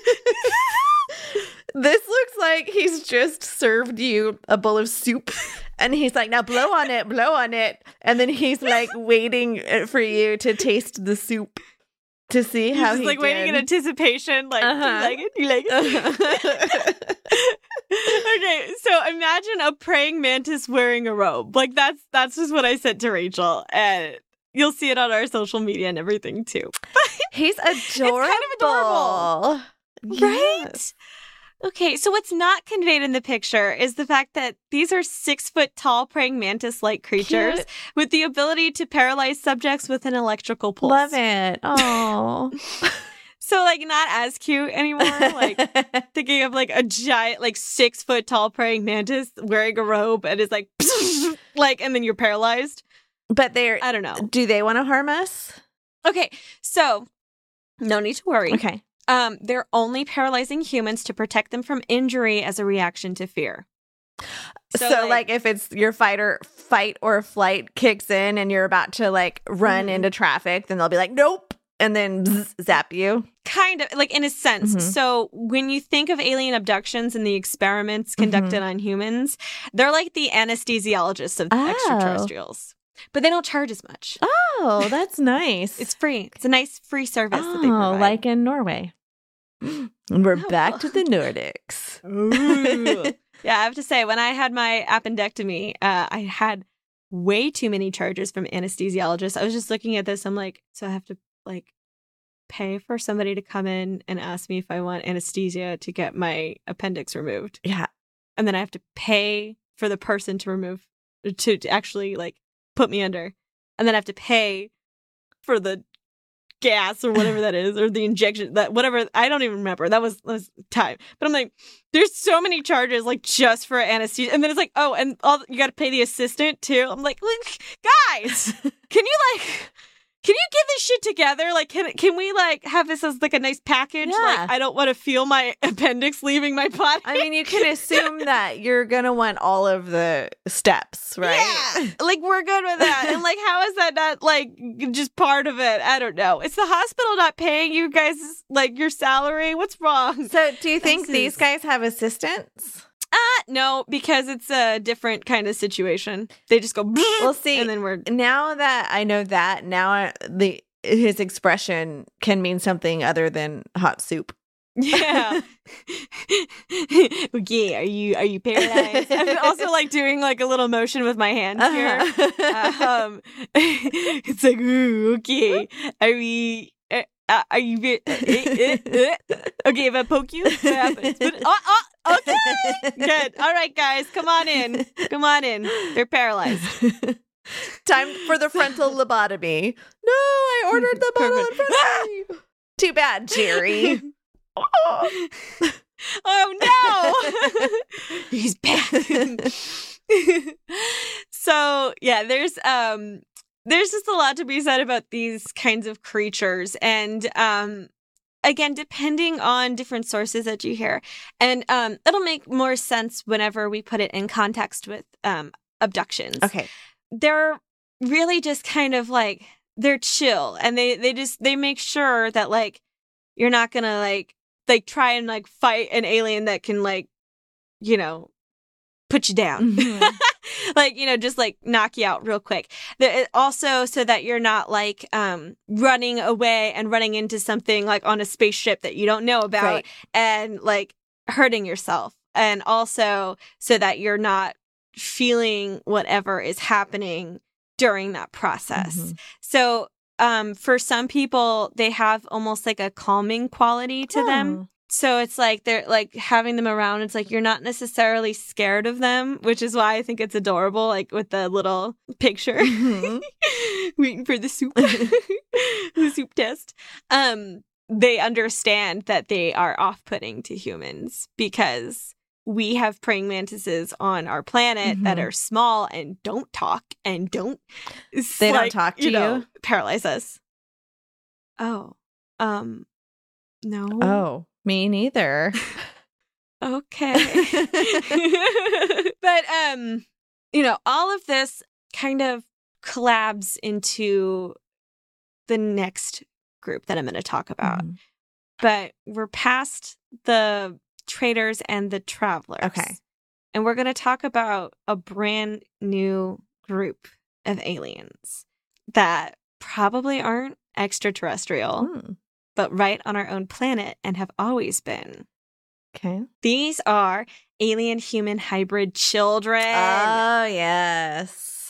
this looks like he's just served you a bowl of soup, and he's like, now blow on it, blow on it, and then he's like waiting for you to taste the soup to see He's how just, he like did. waiting in anticipation, like, Uh-huh. do you like it? Do you like it? Okay, so imagine a praying mantis wearing a robe. Like that's that's just what I said to Rachel, and you'll see it on our social media and everything too. He's adorable. adorable. Yes. Right? Okay, so what's not conveyed in the picture is the fact that these are six foot tall praying mantis like creatures Cute. with the ability to paralyze subjects with an electrical pulse. Love it. Oh. So, like, not as cute anymore. Like, thinking of like a giant, like six foot tall praying mantis wearing a robe and is like, like, and then you're paralyzed. But they're, I don't know. do they want to harm us? Okay, so no need to worry. Okay. Um, they're only paralyzing humans to protect them from injury as a reaction to fear. So, like, like, if it's your fight or fight or flight kicks in and you're about to like run Mhm. into traffic, then they'll be like, nope, and then zzz, zap you. Kind of, like, in a sense. Mhm. So when you think of alien abductions and the experiments conducted Mhm. on humans, they're like the anesthesiologists of Oh. extraterrestrials. But they don't charge as much. Oh, that's nice. It's free. It's a nice free service that they oh, provide. like in Norway. And we're Oh. back to the Nordics. Ooh. Yeah, I have to say, when I had my appendectomy, uh, I had way too many charges from anesthesiologists. I was just looking at this. I'm like, so I have to like pay for somebody to come in and ask me if I want anesthesia to get my appendix removed. Yeah. And then I have to pay for the person to remove, to, to actually like put me under. And then I have to pay for the gas or whatever that is, or the injection, that whatever. I don't even remember. That was, that was time. But I'm like, there's so many charges like just for anesthesia. And then it's like, oh, and all you got to pay the assistant too. I'm like, look, guys, can you like, can you get this shit together? Like, can can we like have this as like a nice package? Yeah. Like, I don't want to feel my appendix leaving my body. I mean, you can assume that you're going to want all of the steps, right? Yeah, like we're good with that. And like, how is that not like just part of it? I don't know. It's the hospital not paying you guys like your salary. What's wrong? So do you think This these is- guys have assistants? Uh, no, because it's a different kind of situation. They just go, We'll see. and then we're Now that I know that, now I, the his expression can mean something other than hot soup. yeah. Okay, are you are you paralyzed? I'm also like doing like a little motion with my hands here. Uh-huh. um, it's like, ooh, okay, are we? Uh, uh, are you? Uh, uh, uh, okay, if I poke you, what happens? But, oh, oh, okay, good. All right, guys, come on in. Come on in. They're paralyzed. Time for the frontal lobotomy. No, I ordered the bottle in front of me. Too bad, Jerry. Oh. Oh no, he's back. So yeah, there's um there's just a lot to be said about these kinds of creatures, and um again, depending on different sources that you hear, and um it'll make more sense whenever we put it in context with um abductions. Okay. They're really just kind of like, they're chill, and they they just they make sure that like you're not gonna like like try and like fight an alien that can like, you know, put you down. Mhm. Like, you know, just like knock you out real quick. The, also so that you're not like um running away and running into something like on a spaceship that you don't know about, Right. and like hurting yourself. And also so that you're not feeling whatever is happening during that process. Mhm. So um for some people, they have almost like a calming quality to them. Oh. So it's like they're like having them around. It's like you're not necessarily scared of them, which is why I think it's adorable, like with the little picture Mhm. waiting for the soup, the soup test. Um, they understand that they are off-putting to humans because we have praying mantises on our planet that Mhm. are small and don't talk and don't. They don't talk to know, you? paralyze us. Oh, um, no. Oh, me neither. Okay. But um you know, all of this kind of collabs into the next group that I'm going to talk about, Mhm. but we're past the traders and the travelers. Okay. And we're going to talk about a brand new group of aliens that probably aren't extraterrestrial, Mm. but right on our own planet and have always been. Okay. These are alien-human hybrid children. Oh, yes.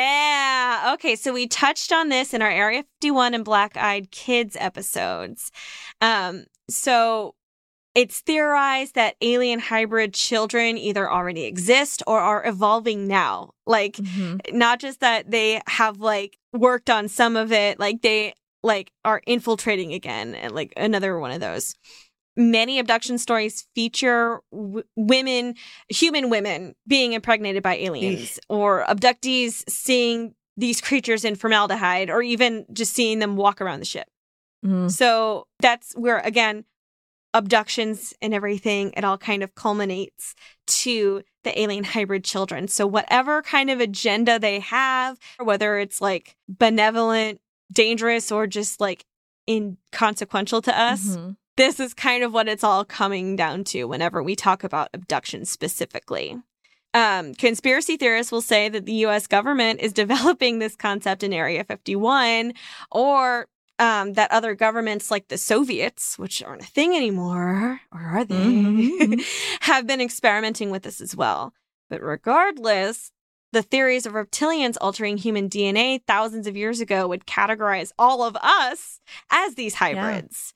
Yeah. Okay, so we touched on this in our Area fifty-one and Black-Eyed Kids episodes. Um, so it's theorized that alien hybrid children either already exist or are evolving now. Like, Mm-hmm. not just that they have, like, worked on some of it, like, they, like, are infiltrating again, and, like, another one of those. Many abduction stories feature w- women, human women, being impregnated by aliens, or abductees seeing these creatures in formaldehyde, or even just seeing them walk around the ship. Mm. So that's where, again, abductions and everything, it all kind of culminates to the alien hybrid children. So whatever kind of agenda they have, whether it's like benevolent, dangerous, or just like inconsequential to us, Mhm. this is kind of what it's all coming down to whenever we talk about abduction specifically. Um, conspiracy theorists will say that the U S government is developing this concept in Area fifty-one, or um, that other governments like the Soviets, which aren't a thing anymore, or are they, Mhm. have been experimenting with this as well. But regardless, the theories of reptilians altering human D N A thousands of years ago would categorize all of us as these hybrids.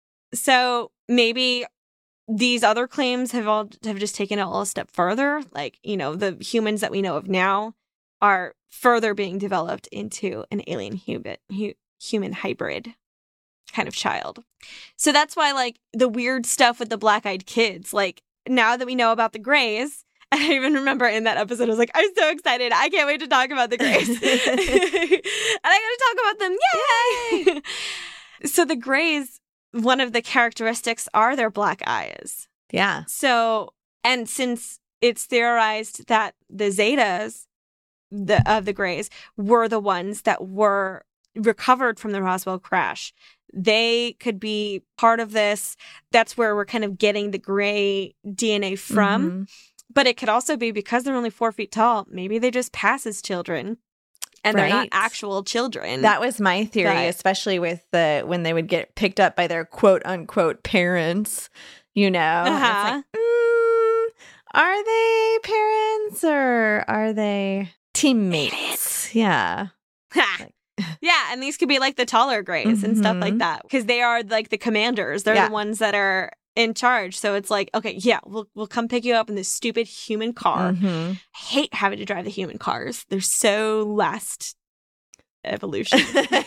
So maybe these other claims have all have just taken it all a step further. Like, you know, the humans that we know of now are further being developed into an alien human, hu- human hybrid kind of child. So that's why, like, the weird stuff with the Black-Eyed Kids, like, now that we know about the Greys, and I even remember in that episode, I was like, I'm so excited. I can't wait to talk about the Greys. And I got to talk about them. Yay! So the Greys, one of the characteristics are their black eyes. Yeah. So, and since it's theorized that the Zetas the, of the Greys were the ones that were recovered from the Roswell crash, they could be part of this. That's where we're kind of getting the Grey D N A from. Mhm. But it could also be because they're only four feet tall. Maybe they just pass as children. And they're not Right. actual children. That was my theory, But- especially with the when they would get picked up by their quote unquote parents, you know. And it's Uh-huh. like, mm, are they parents or are they teammates? Yeah. Ha. Yeah, and these could be like the taller Greys and stuff like Mhm. that, because they are like the commanders. They're Yeah. the ones that are in charge. So it's like, okay, yeah, we'll we'll come pick you up in this stupid human car. Mhm. I hate having to drive the human cars. They're so last evolution.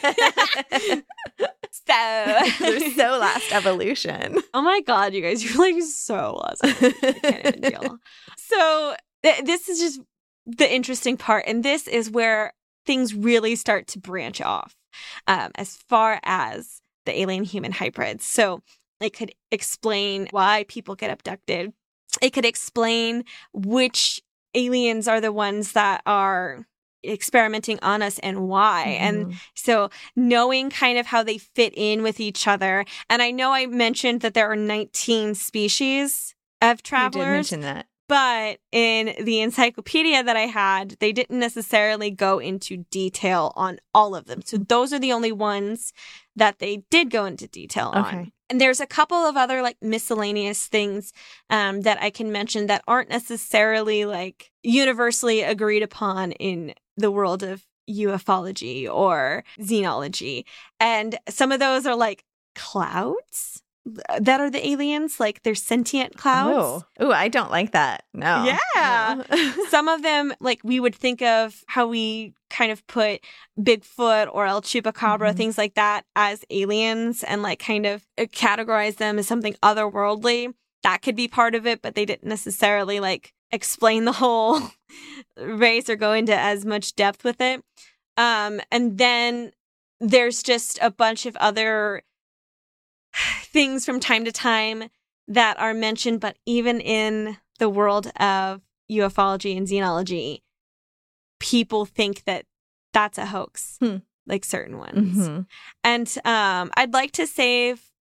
So They're so last evolution. Oh my god, you guys, you're like so last evolution. I can't even deal. So th- this is just the interesting part, and this is where things really start to branch off um, as far as the alien human hybrids. So it could explain why people get abducted. It could explain which aliens are the ones that are experimenting on us and why. And Mhm. so knowing kind of how they fit in with each other. And I know I mentioned that there are nineteen species of You did travelers. mention that. But in the encyclopedia that I had, they didn't necessarily go into detail on all of them. So those are the only ones that they did go into detail on. Okay. And there's a couple of other like miscellaneous things um, that I can mention that aren't necessarily like universally agreed upon in the world of ufology or xenology. And some of those are like clouds that are the aliens, like they're sentient clouds. Oh, Ooh, I don't like that. No. Yeah. No. Some of them, like we would think of how we kind of put Bigfoot or El Chupacabra, Mhm. things like that, as aliens and like kind of categorize them as something otherworldly. That could be part of it, but they didn't necessarily like explain the whole race or go into as much depth with it. Um, and then there's just a bunch of other things from time to time that are mentioned, but even in the world of ufology and xenology, people think that that's a hoax, Hmm. like certain ones. Mhm. And um, I'd like to save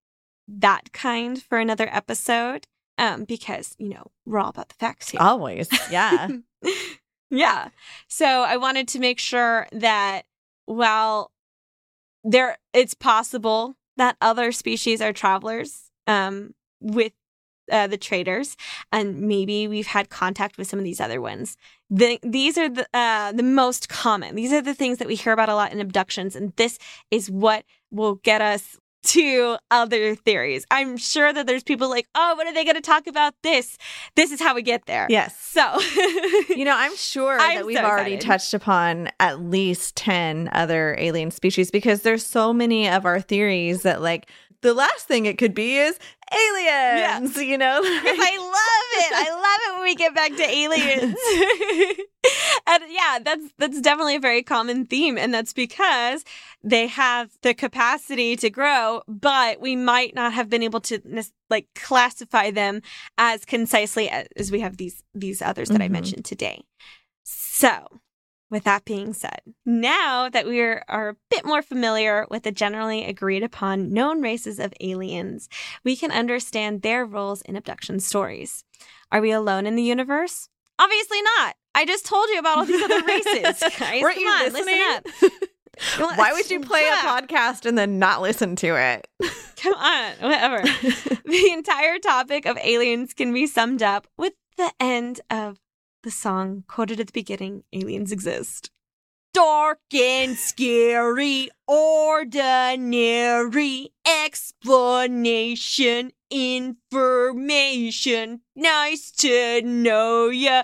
that kind for another episode um, because, you know, we're all about the facts here. Always. Yeah. Yeah. So I wanted to make sure that while there, it's possible that other species are travelers um, with uh, the traders, and maybe we've had contact with some of these other ones. The, these are the uh, the most common. These are the things that we hear about a lot in abductions, and this is what will get us to other theories. I'm sure that there's people like, oh, what are they going to talk about this? This is how we get there. Yes. So, you know, I'm sure I'm that we've so already excited. touched upon at least ten other alien species because there's so many of our theories that, like, the last thing it could be is aliens, yeah. you know? Because I love it. I love it when we get back to aliens. And yeah, that's that's definitely a very common theme. And that's because they have the capacity to grow, but we might not have been able to like classify them as concisely as we have these these others that mm-hmm. I mentioned today. So with that being said, now that we are, are a bit more familiar with the generally agreed upon known races of aliens, we can understand their roles in abduction stories. Are we alone in the universe? Obviously not. I just told you about all these other races. Guys, Weren't come you on, listening? listen up. Why would you play Yeah. a podcast and then not listen to it? Come on, whatever. The entire topic of aliens can be summed up with the end of the song quoted at the beginning, Aliens Exist. Dark and scary, ordinary explanation, information, nice to know ya,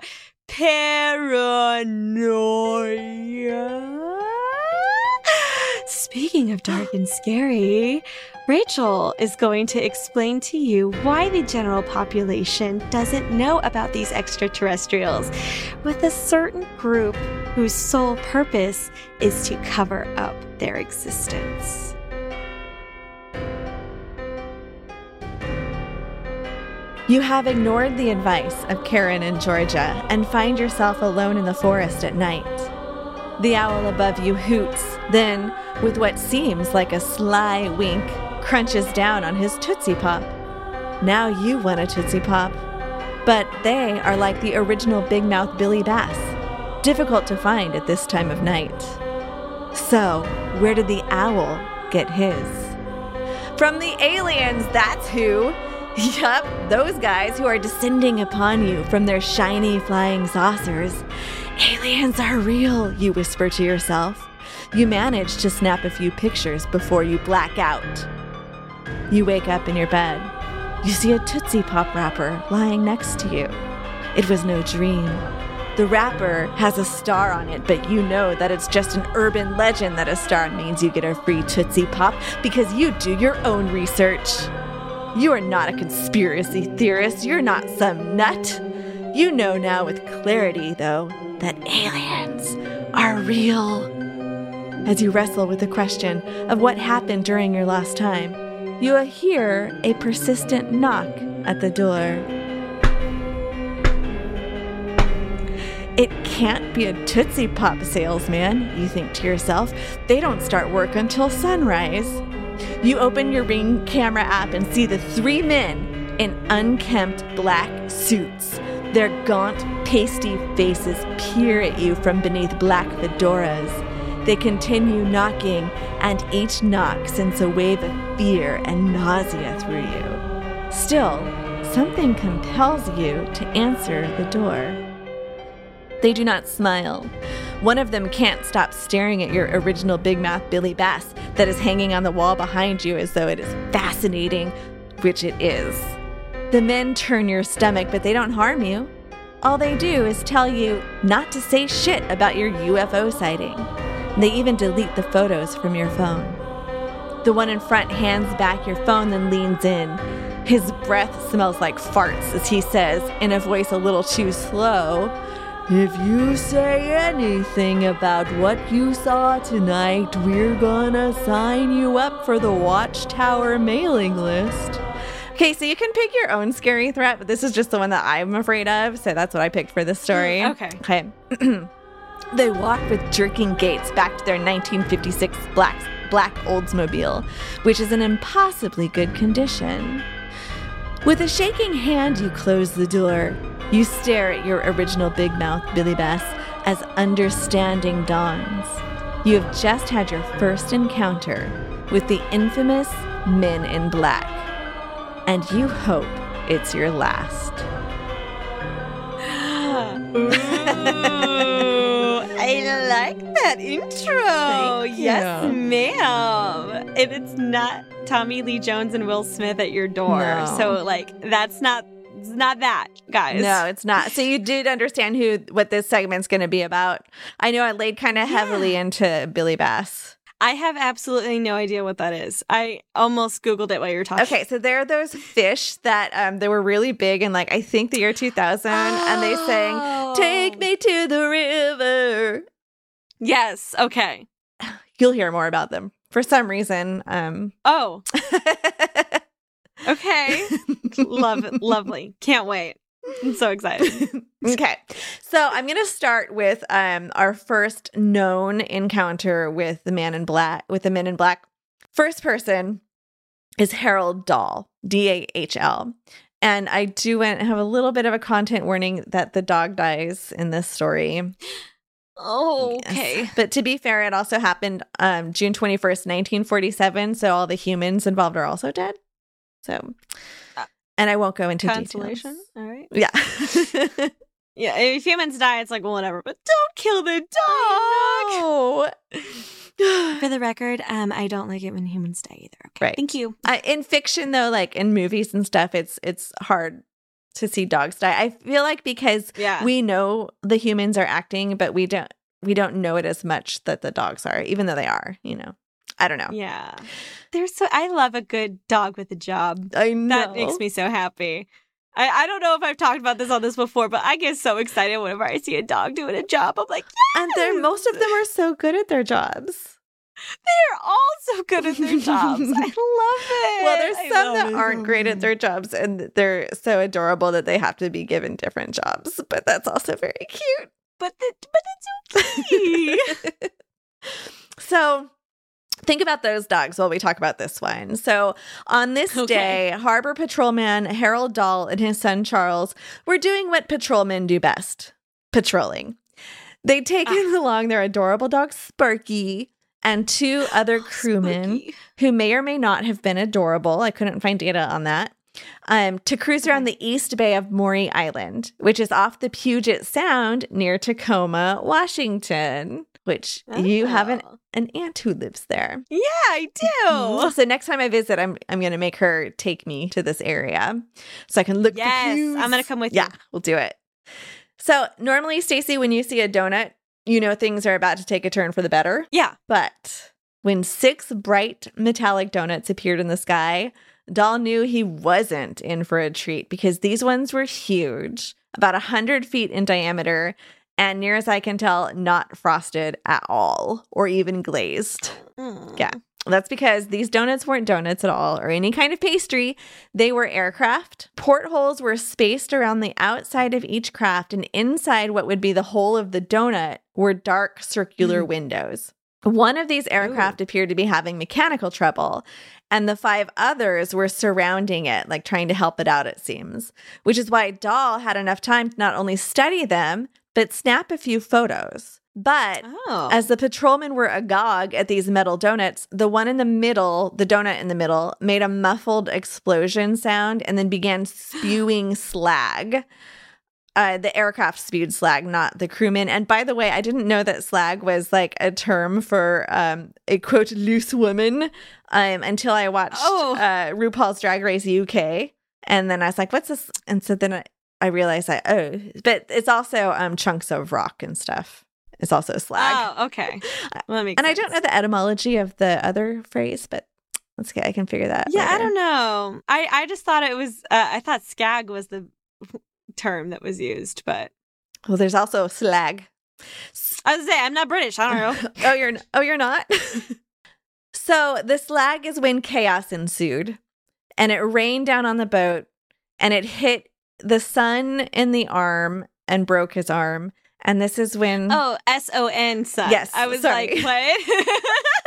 paranoia. Speaking of dark and scary, Rachel is going to explain to you why the general population doesn't know about these extraterrestrials, with a certain group whose sole purpose is to cover up their existence. You have ignored the advice of Karen and Georgia and find yourself alone in the forest at night. The owl above you hoots, then, with what seems like a sly wink, crunches down on his Tootsie Pop. Now you want a Tootsie Pop. But they are like the original Big Mouth Billy Bass, difficult to find at this time of night. So, where did the owl get his? From the aliens, that's who! Yup, those guys who are descending upon you from their shiny flying saucers. Aliens are real, you whisper to yourself. You manage to snap a few pictures before you black out. You wake up in your bed. You see a Tootsie Pop wrapper lying next to you. It was no dream. The wrapper has a star on it, but you know that it's just an urban legend that a star means you get a free Tootsie Pop because you do your own research. You are not a conspiracy theorist. You're not some nut. You know now with clarity, though, that aliens are real. As you wrestle with the question of what happened during your last time, you hear a persistent knock at the door. It can't be a Tootsie Pop salesman, you think to yourself. They don't start work until sunrise. You open your Ring camera app and see the three men in unkempt black suits. Their gaunt, pasty faces peer at you from beneath black fedoras. They continue knocking, and each knock sends a wave of fear and nausea through you. Still, something compels you to answer the door. They do not smile. One of them can't stop staring at your original Big Mouth Billy Bass that is hanging on the wall behind you as though it is fascinating, which it is. The men turn your stomach, but they don't harm you. All they do is tell you not to say shit about your U F O sighting. They even delete the photos from your phone. The one in front hands back your phone, then leans in. His breath smells like farts as he says, in a voice a little too slow, "If you say anything about what you saw tonight, we're gonna sign you up for the Watchtower mailing list." Okay, so you can pick your own scary threat, but this is just the one that I'm afraid of, so that's what I picked for this story. Okay. Okay. They walk with jerking gaits back to their nineteen fifty-six black, black Oldsmobile, which is in impossibly good condition. With a shaking hand, you close the door. You stare at your original big mouth Billy Bass as understanding dawns. You have just had your first encounter with the infamous Men in Black, and you hope it's your last. Ooh, I like that intro. Thank yes, you. ma'am. And it's not Tommy Lee Jones and Will Smith at your door. No. So, like, that's not it's not that, guys. No, it's not. So you did understand who what this segment's going to be about. I know I laid kind of Yeah. heavily into Billy Bass. I have absolutely no idea what that is. I almost Googled it while you were talking. Okay, so there are those fish that um they were really big in like I think the year two thousand, and they sang Oh. "Take Me to the River." Yes. Okay. You'll hear more about them for some reason. Um, Oh, okay. Love it. Lovely. Can't wait. I'm so excited. okay, so I'm gonna start with um our first known encounter with the man in black with the Men in Black. First person is Harold Dahl, D A H L. And I do want to have a little bit of a content warning that the dog dies in this story. Oh, Yes. okay. But to be fair, it also happened um, June twenty-first, nineteen forty-seven. So all the humans involved are also dead. So, and I won't go into Consolation. details. All right. Yeah. Yeah. If humans die, it's like, well, whatever. But don't kill the dog. No. For the record, um, I don't like it when humans die either. Okay. Right. Thank you. I, in fiction, though, like in movies and stuff, it's it's hard to see dogs die. I feel like because Yeah. we know the humans are acting, but we don't we don't know it as much that the dogs are, even though they are. You know, I don't know. Yeah. There's so I love a good dog with a job. I know That makes me so happy. I, I don't know if I've talked about this on this before, but I get so excited whenever I see a dog doing a job. I'm like, yes! And they're most of them are so good at their jobs. They're all so good at their jobs. I love it. Well, there's I some love that it aren't so great at much. their jobs, and they're so adorable that they have to be given different jobs. But that's also very cute. But the, but it's okay. So think about those dogs while we talk about this one. So on this Okay. day, Harbor Patrolman Harold Dahl and his son Charles were doing what patrolmen do best, patrolling. They'd taken along their adorable dog Sparky and two other crewmen Spooky. who may or may not have been adorable. I couldn't find data on that. Um, to cruise around the East Bay of Maury Island, which is off the Puget Sound near Tacoma, Washington, which you have an, Oh. an aunt who lives there. Yeah, I do. So next time I visit, I'm I'm going to make her take me to this area so I can look for Yes, clues. I'm gonna come with Yeah, you. we'll do it. So normally, Stacey, when you see a donut, you know things are about to take a turn for the better. Yeah. But when six bright metallic donuts appeared in the sky, Dahl knew he wasn't in for a treat because these ones were huge, about one hundred feet in diameter, and near as I can tell, not frosted at all or even glazed. Mm. Yeah. That's because these donuts weren't donuts at all or any kind of pastry. They were aircraft. Portholes were spaced around the outside of each craft, and inside what would be the hole of the donut were dark circular Mm. windows. One of these aircraft appeared to be having mechanical trouble, and the five others were surrounding it, like trying to help it out, it seems, which is why Dahl had enough time to not only study them, but snap a few photos. But Oh. as the patrolmen were agog at these metal donuts, the one in the middle, the donut in the middle, made a muffled explosion sound and then began spewing slag. Uh, the aircraft spewed slag, not the crewmen. And by the way, I didn't know that slag was like a term for um, a quote loose woman um, until I watched Oh. uh, RuPaul's Drag Race U K, and then I was like, "What's this?" And so then I, I realized I oh, but it's also um, chunks of rock and stuff. It's also slag. Oh, okay. Well, that makes And I sense. don't know the etymology of the other phrase, but let's get I can figure that. Yeah, I later. don't know. I, I just thought it was, uh, I thought skag was the term that was used, but Well, there's also slag. I was gonna say, I'm not British. I don't know. oh, you're oh, you're not. So the slag is when chaos ensued, and it rained down on the boat, and it hit the son in the arm and broke his arm, And this is when... Oh, S O N son. Yes, I was sorry. like, what?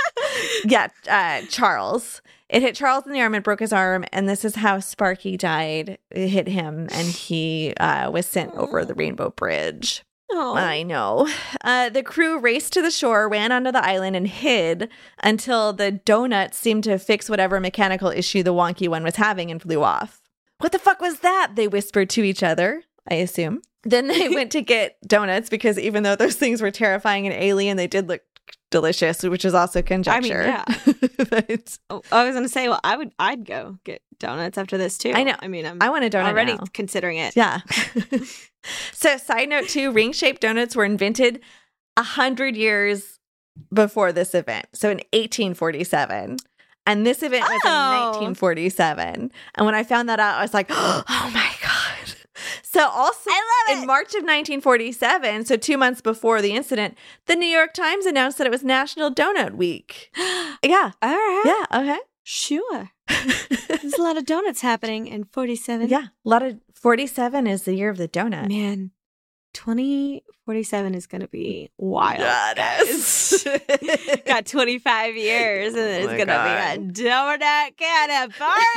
yeah, uh, Charles. It hit Charles in the arm and broke his arm, and this is how Sparky died. It hit him, and he uh, was sent over the Rainbow Bridge. Oh. I know. Uh, the crew raced to the shore, ran onto the island, and hid until the donuts seemed to fix whatever mechanical issue the wonky one was having and flew off. What the fuck was that? They whispered to each other, I assume. Then they went to get donuts because even though those things were terrifying and alien, they did look delicious, which is also conjecture. I mean, yeah. But, oh, I was going to say, well, I would, I'd go get donuts after this too. I know. I mean, I'm I want a donut already now. considering it. Yeah. So, side note too, ring-shaped donuts were invented a hundred years before this event. So in eighteen forty-seven. And this event was Oh. in nineteen forty-seven. And when I found that out, I was like, oh my God. So also I love in it. March of nineteen forty-seven, so two months before the incident, the New York Times announced that it was National Donut Week. Yeah. All right. Yeah. Okay. Sure. There's a lot of donuts happening in forty-seven. Yeah. A lot of forty-seven is the year of the donut. Man, twenty forty-seven is going to be wild. Yes. guys. Got twenty-five years, and then Oh it's my going to be a donut kind of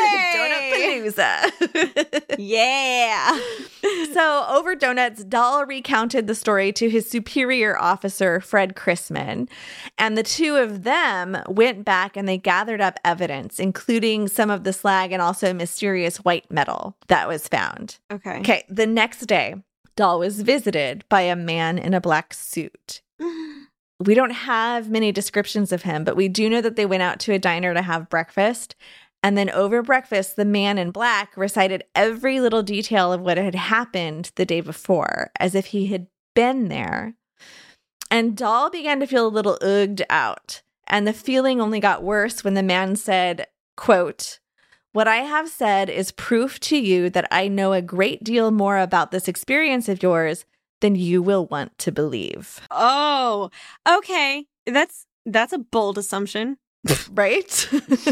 party. Donut Palooza. Yeah. So over donuts, Dahl recounted the story to his superior officer, Fred Chrisman. And the two of them went back and they gathered up evidence, including some of the slag and also mysterious white metal that was found. Okay. Okay, the next day, Dahl was visited by a man in a black suit. We don't have many descriptions of him, but we do know that they went out to a diner to have breakfast. And then over breakfast, the man in black recited every little detail of what had happened the day before, as if he had been there. And Dahl began to feel a little ugged out. And the feeling only got worse when the man said, quote, "What I have said is proof to you that I know a great deal more about this experience of yours than you will want to believe." Oh, okay. That's that's a bold assumption. Right?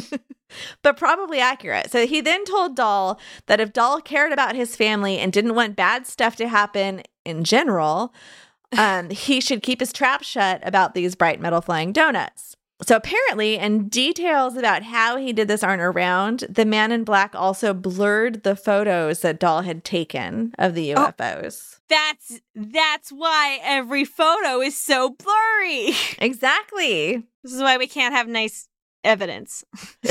But probably accurate. So he then told Dahl that if Dahl cared about his family and didn't want bad stuff to happen in general, um, he should keep his trap shut about these bright metal flying donuts. So apparently, and details about how he did this aren't around, the man in black also blurred the photos that Dahl had taken of the U F Os. Oh, that's that's why every photo is so blurry. Exactly. This is why we can't have nice evidence.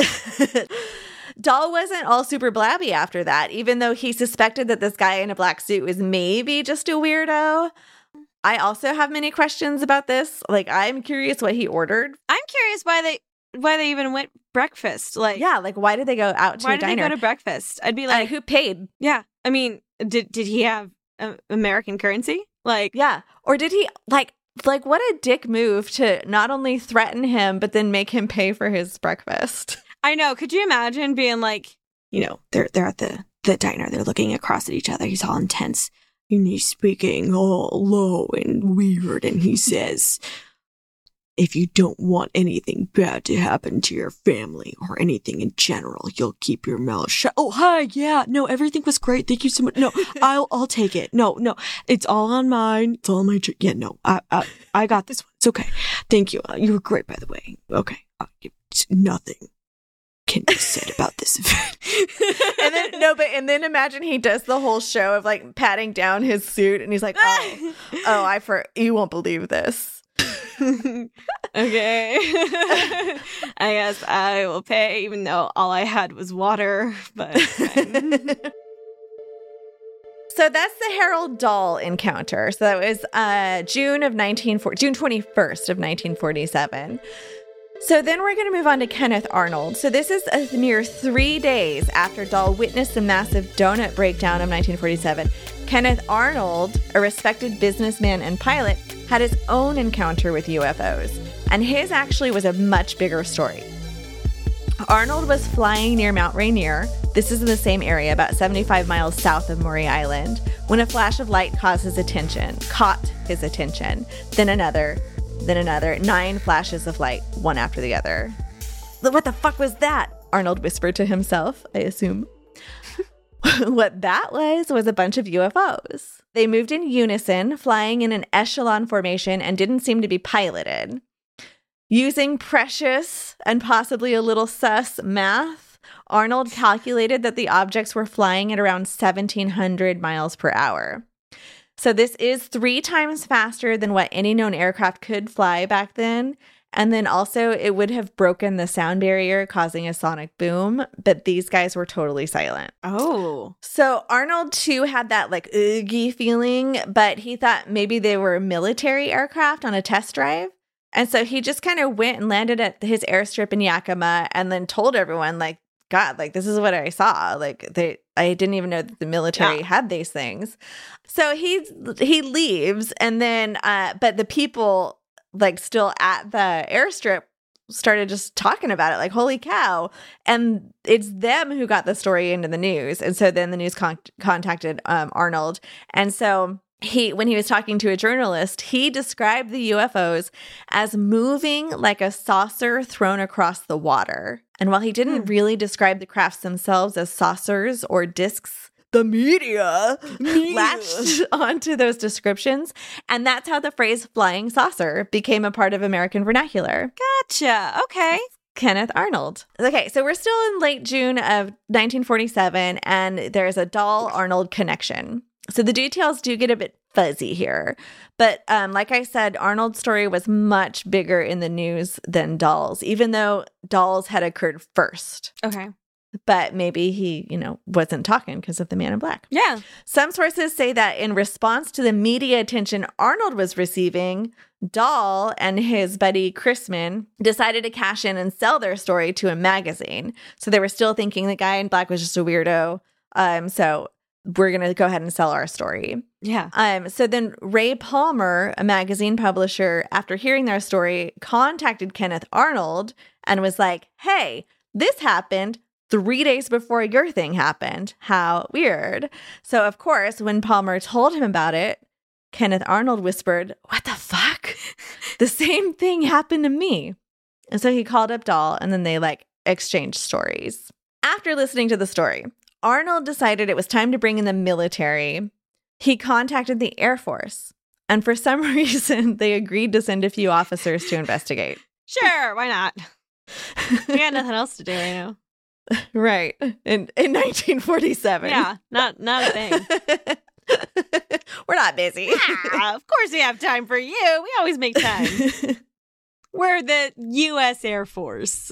Dahl wasn't all super blabby after that, even though he suspected that this guy in a black suit was maybe just a weirdo. I also have many questions about this. Like, I'm curious what he ordered. I'm curious why they why they even went breakfast. Like, Yeah, like, why did they go out to why a did diner? they go to breakfast? I'd be Like, like, who paid? yeah. I mean, did did he have uh, American currency? Like, Yeah. Or did he, like, like what a dick move to not only threaten him, but then make him pay for his breakfast. I know. Could you imagine being like, you know, they're they're at the the diner, they're looking across at each other. He's all intense. And he's speaking all low and weird, and he says, "If you don't want anything bad to happen to your family or anything in general, you'll keep your mouth shut." Oh, hi, yeah, no, everything was great. Thank you so much. No, I'll I'll take it. No, no, it's all on mine. It's all on my. Tr- yeah, no, I, I I got this one. It's okay. Thank you. Uh, you were great, by the way. Okay, uh, nothing can be said about this event. And then, no, but, and then imagine he does the whole show of like patting down his suit and he's like, oh, oh, I, for, you won't believe this. Okay. I guess I will pay, even though all I had was water, but fine. So that's the Harold Dahl encounter. So that was uh, June of nineteen forty, June twenty-first of nineteen forty-seven. So then we're going to move on to Kenneth Arnold. So this is a mere three days after Dahl witnessed the massive donut breakdown of nineteen forty-seven. Kenneth Arnold, a respected businessman and pilot, had his own encounter with U F Os. And his actually was a much bigger story. Arnold was flying near Mount Rainier. This is in the same area, about seventy-five miles south of Maury Island, when a flash of light caught his attention, caught his attention, then another, then another, nine flashes of light, one after the other. What the fuck was that? Arnold whispered to himself, I assume. What that was was a bunch of U F Os. They moved in unison, flying in an echelon formation, and didn't seem to be piloted. Using precious and possibly a little sus math, Arnold calculated that the objects were flying at around seventeen hundred miles per hour. So this is three times faster than what any known aircraft could fly back then. And then also it would have broken the sound barrier, causing a sonic boom. But these guys were totally silent. Oh. So Arnold, too, had that like oogie feeling, but he thought maybe they were military aircraft on a test drive. And so he just kind of went and landed at his airstrip in Yakima and then told everyone, like, God, like, this is what I saw. Like, they, I didn't even know that the military yeah. had these things. So he he leaves, and then, uh, but the people, like, still at the airstrip started just talking about it, like, holy cow. And it's them who got the story into the news. And so then the news con- contacted um, Arnold. And so he, when he was talking to a journalist, he described the U F Os as moving like a saucer thrown across the water. And while he didn't hmm. really describe the crafts themselves as saucers or discs, the media, media latched onto those descriptions. And that's how the phrase flying saucer became a part of American vernacular. Gotcha. Okay. Kenneth Arnold. Okay, so we're still in late June of nineteen forty-seven, and there's a Dahl-Arnold connection. So the details do get a bit fuzzy here. But um, like I said, Arnold's story was much bigger in the news than Dahl's, even though Dahl's had occurred first. Okay. But maybe he, you know, wasn't talking because of the Man in Black. Yeah. Some sources say that in response to the media attention Arnold was receiving, Dahl and his buddy Chrisman decided to cash in and sell their story to a magazine. So they were still thinking the guy in black was just a weirdo. Um, so we're going to go ahead and sell our story. Yeah. Um. So then Ray Palmer, a magazine publisher, after hearing their story, contacted Kenneth Arnold and was like, hey, this happened three days before your thing happened. How weird. So, of course, when Palmer told him about it, Kenneth Arnold whispered, what the fuck? The same thing happened to me. And so he called up Dahl, and then they, like, exchanged stories. After listening to the story, Arnold decided it was time to bring in the military. He contacted the Air Force, and for some reason, they agreed to send a few officers to investigate. Sure, why not? We got nothing else to do right now. Right. In in nineteen forty-seven. Yeah, not not a thing. We're not busy. Yeah, of course we have time for you. We always make time. We're the U S Air Force.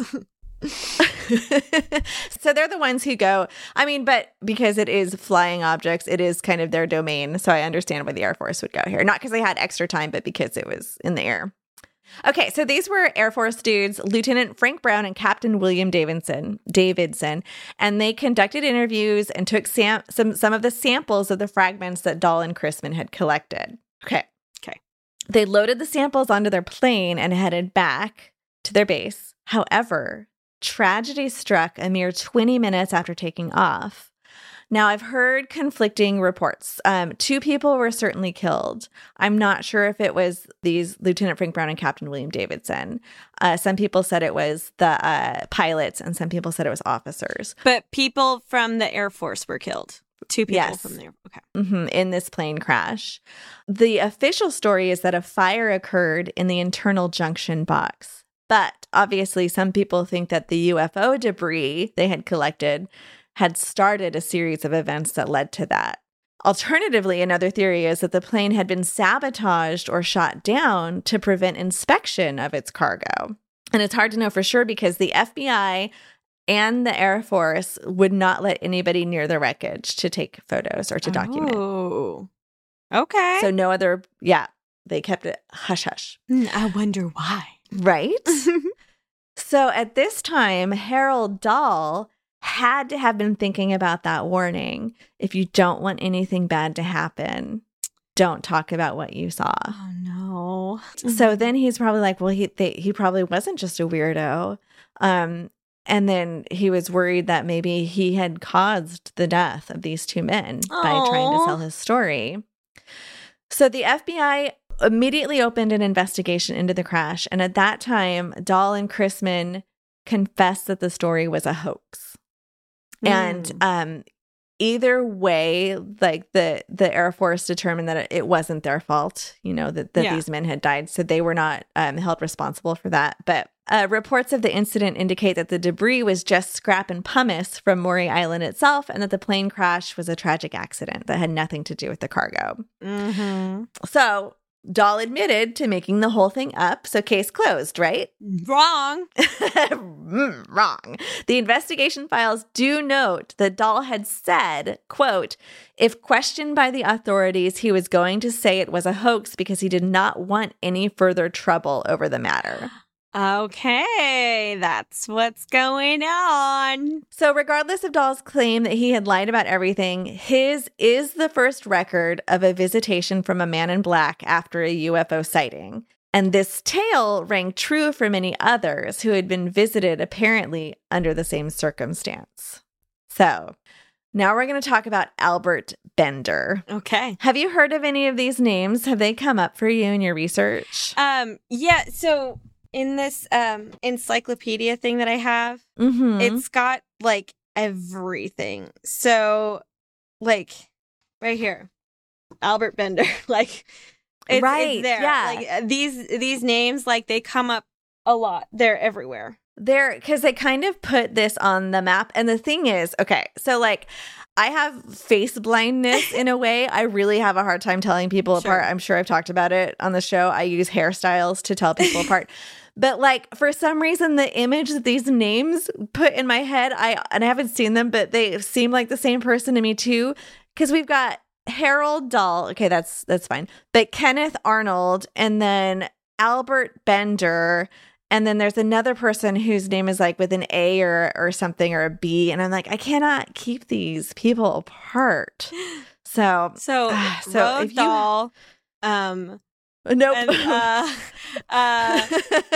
So they're the ones who go, I mean, but because it is flying objects, it is kind of their domain. So I understand why the Air Force would go here. Not because they had extra time, but because it was in the air. Okay, so these were Air Force dudes, Lieutenant Frank Brown and Captain William Davidson, Davidson, and they conducted interviews and took sam- some some of the samples of the fragments that Dahl and Chrisman had collected. Okay. Okay. They loaded the samples onto their plane and headed back to their base. However, tragedy struck a mere twenty minutes after taking off. Now, I've heard conflicting reports. Um, two people were certainly killed. I'm not sure if it was these Lieutenant Frank Brown and Captain William Davidson. Uh, some people said it was the uh, pilots, and some people said it was officers. But people from the Air Force were killed. Two people yes. from there. Okay. Mm-hmm, in this plane crash. The official story is that a fire occurred in the internal junction box. But obviously, some people think that the U F O debris they had collected had started a series of events that led to that. Alternatively, another theory is that the plane had been sabotaged or shot down to prevent inspection of its cargo. And it's hard to know for sure because the F B I and the Air Force would not let anybody near the wreckage to take photos or to document. Oh, okay. So no other, yeah, they kept it hush-hush. I wonder why. Right? So at this time, Harold Dahl had to have been thinking about that warning. If you don't want anything bad to happen, don't talk about what you saw. Oh, no. So then he's probably like, well, he they, he probably wasn't just a weirdo. Um, and then he was worried that maybe he had caused the death of these two men Aww. by trying to sell his story. So the F B I immediately opened an investigation into the crash. And at that time, Dahl and Chrisman confessed that the story was a hoax. Mm. And um, either way, like the the Air Force determined that it, it wasn't their fault, you know, that, that Yeah. these men had died. So they were not um, held responsible for that. But uh, reports of the incident indicate that the debris was just scrap and pumice from Maury Island itself, and that the plane crash was a tragic accident that had nothing to do with the cargo. Mm-hmm. So Dahl admitted to making the whole thing up. So case closed, right? Wrong. Mm, wrong. The investigation files do note that Dahl had said, quote, if questioned by the authorities, he was going to say it was a hoax because he did not want any further trouble over the matter. Okay, that's what's going on. So regardless of Dahl's claim that he had lied about everything, his is the first record of a visitation from a man in black after a U F O sighting. And this tale rang true for many others who had been visited apparently under the same circumstance. So now we're going to talk about Albert Bender. Okay. Have you heard of any of these names? Have they come up for you in your research? Um, yeah, so in this um encyclopedia thing that I have, Mm-hmm. it's got like everything. So like right here, Albert Bender, like it's, Right, it's there. yeah. Like uh, these these names, like they come up a lot. They're everywhere. There, because they kind of put this on the map. And the thing is, okay, so like I have face blindness in a way. I really have a hard time telling people Sure. apart. I'm sure I've talked about it on the show. I use hairstyles to tell people apart. But like for some reason, the image that these names put in my head, I and I haven't seen them, but they seem like the same person to me too. Because we've got Harold Dahl. Okay, that's that's fine. But Kenneth Arnold, and then Albert Bender. And then there's another person whose name is like with an A or or something or a B. And I'm like, I cannot keep these people apart. So, So, Ah, so Roald if you- Dahl, um, nope. and uh, uh,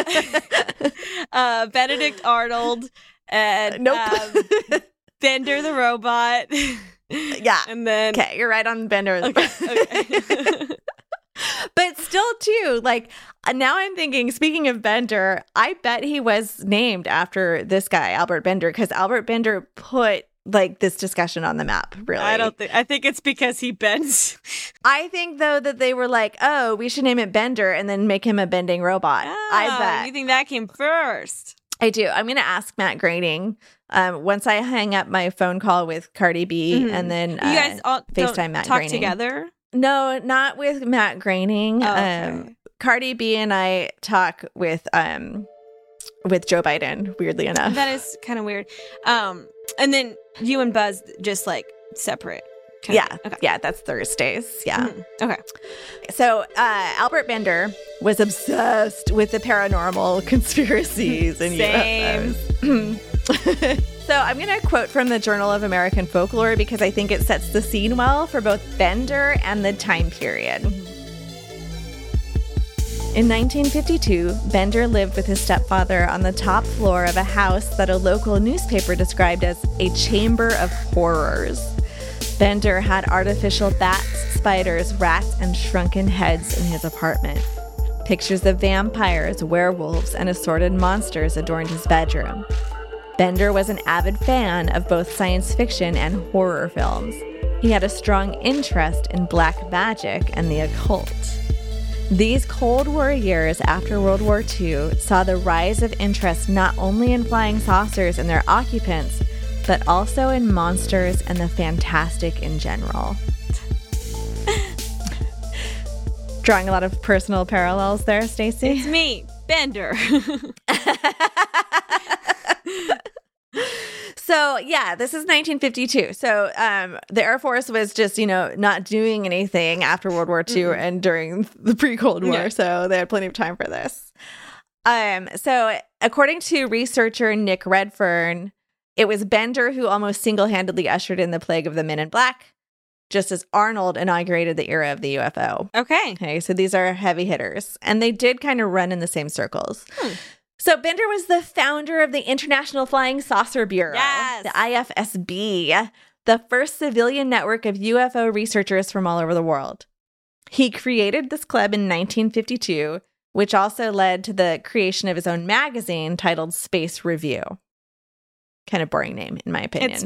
uh, Benedict Arnold, and Nope. um, Bender the robot. Yeah. And then Okay, you're right on Bender. okay, okay. But still, too, like now I'm thinking, speaking of Bender, I bet he was named after this guy, Albert Bender, because Albert Bender put like this discussion on the map, really. I don't think. I think it's because he bends. I think, though, that they were like, oh, we should name it Bender and then make him a bending robot. I Oh, bet. you think that came first? I do. I'm going to ask Matt Groening um, once I hang up my phone call with Cardi B Mhm. and then uh, You guys all FaceTime don't Matt talk Groening. together. No, not with Matt Groening. Oh, okay. um, Cardi B and I talk with um, with Joe Biden, weirdly enough. That is kind of weird. Um, and then you and Buzz just like separate. kind yeah. of. Okay. Yeah, that's Thursdays. Yeah. Mhm. Okay. So uh, Albert Bender was obsessed with the paranormal conspiracies and Same. U F Os. So I'm going to quote from the Journal of American Folklore because I think it sets the scene well for both Bender and the time period. In nineteen fifty-two, Bender lived with his stepfather on the top floor of a house that a local newspaper described as a chamber of horrors. Bender had artificial bats, spiders, rats, and shrunken heads in his apartment. Pictures of vampires, werewolves, and assorted monsters adorned his bedroom. Bender was an avid fan of both science fiction and horror films. He had a strong interest in black magic and the occult. These Cold War years after World War Two saw the rise of interest not only in flying saucers and their occupants, but also in monsters and the fantastic in general. Drawing a lot of personal parallels there, Stacey. It's me, Bender. So, yeah, this is nineteen fifty-two. So, um, the Air Force was just, you know, not doing anything after World War Two Mm-mm. and during the pre-Cold War. Yeah. So, they had plenty of time for this. Um, so, according to researcher Nick Redfern, it was Bender who almost single-handedly ushered in the plague of the Men in Black, just as Arnold inaugurated the era of the U F O. Okay. Okay, so these are heavy hitters. And they did kind of run in the same circles. Hmm. So Bender was the founder of the International Flying Saucer Bureau, Yes. the I F S B, the first civilian network of U F O researchers from all over the world. He created this club in nineteen fifty-two, which also led to the creation of his own magazine titled Space Review. Kind of boring name, in my opinion. It's fine.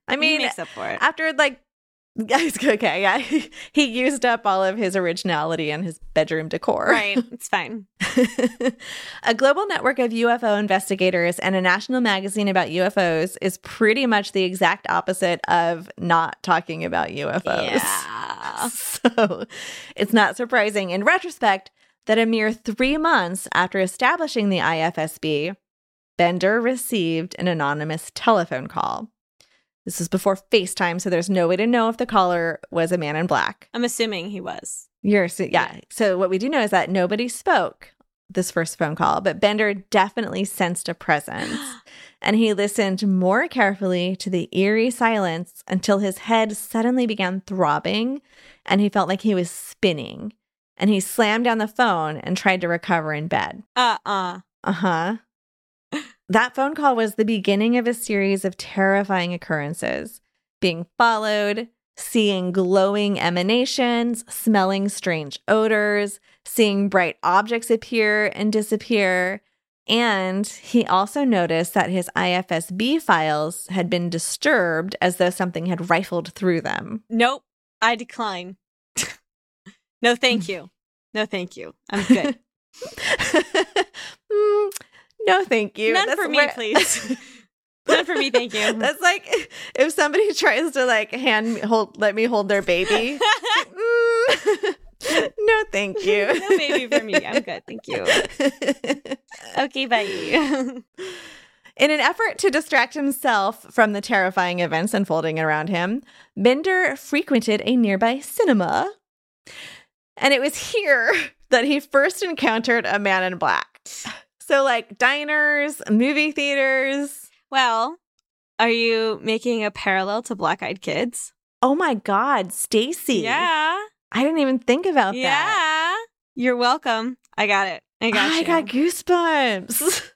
I mean, he makes up for it. After like, okay, yeah, he used up all of his originality and his bedroom decor. Right, it's fine. A global network of U F O investigators and a national magazine about U F Os is pretty much the exact opposite of not talking about U F Os. Yeah. So it's not surprising in retrospect that a mere three months after establishing the I F S B, Bender received an anonymous telephone call. This was before FaceTime, so there's no way to know if the caller was a man in black. I'm assuming he was. You're so, yeah. So what we do know is that nobody spoke this first phone call, but Bender definitely sensed a presence. And he listened more carefully to the eerie silence until his head suddenly began throbbing and he felt like he was spinning. And he slammed down the phone and tried to recover in bed. Uh-uh. Uh-huh. That phone call was the beginning of a series of terrifying occurrences, being followed, seeing glowing emanations, smelling strange odors, seeing bright objects appear and disappear. And he also noticed that his I F S B files had been disturbed as though something had rifled through them. Nope. I decline. No, thank you. No, thank you. I'm good. mm, no, thank you. None That's for me, where- please. None for me, thank you. That's like if somebody tries to like hand me, hold, let me hold their baby. mm, no, thank you. No baby for me. I'm good. Thank you. Okay, bye. In an effort to distract himself from the terrifying events unfolding around him, Bender frequented a nearby cinema. And it was here that he first encountered a man in black. So like diners, movie theaters. Well, are you making a parallel to Black Eyed Kids? Oh my God, Stacy. Yeah. I didn't even think about Yeah. that. You're welcome. I got it. I got I you. got goosebumps.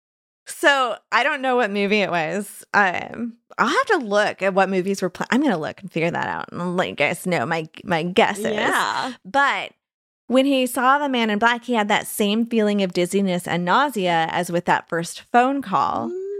So I don't know what movie it was. Um, I'll have to look at what movies were playing. I'm going to look and figure that out and let you guys know my, my guesses. Yeah. But when he saw the man in black, he had that same feeling of dizziness and nausea as with that first phone call. Mm.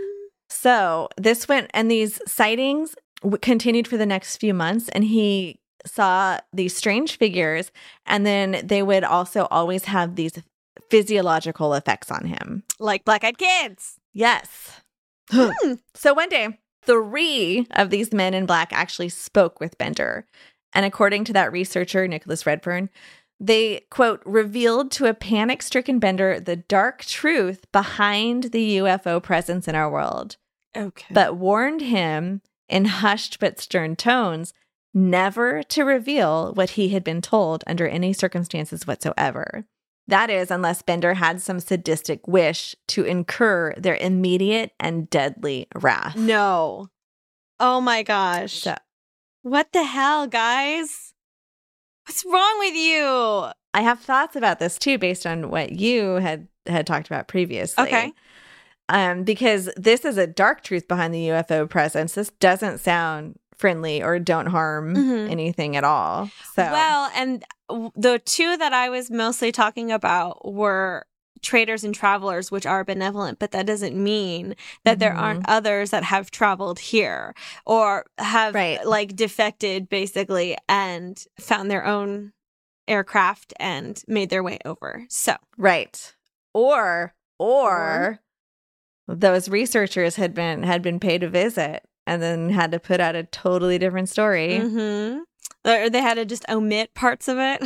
So this went, and these sightings w- continued for the next few months, and he saw these strange figures, and then they would also always have these physiological effects on him. Like Black Eyed Kids. Yes. Hmm. So one day, three of these men in black actually spoke with Bender. And according to that researcher, Nicholas Redfern, they, quote, revealed to a panic-stricken Bender the dark truth behind the U F O presence in our world, Okay. but warned him in hushed but stern tones never to reveal what he had been told under any circumstances whatsoever. That is, unless Bender had some sadistic wish to incur their immediate and deadly wrath. No. Oh my gosh. So, What the hell, guys? What's wrong with you? I have thoughts about this too, based on what you had had talked about previously. Okay. Um, because this is a dark truth behind the U F O presence. This doesn't sound friendly or don't harm Mhm. anything at all. So, Well, and w- the two that I was mostly talking about were traders and travelers, which are benevolent, but that doesn't mean that there Mhm. aren't others that have traveled here or have Right. like defected basically and found their own aircraft and made their way over. So, right. Or, or Or- those researchers had been had been paid a visit and then had to put out a totally different story. mhm. Or they had to just omit parts of it.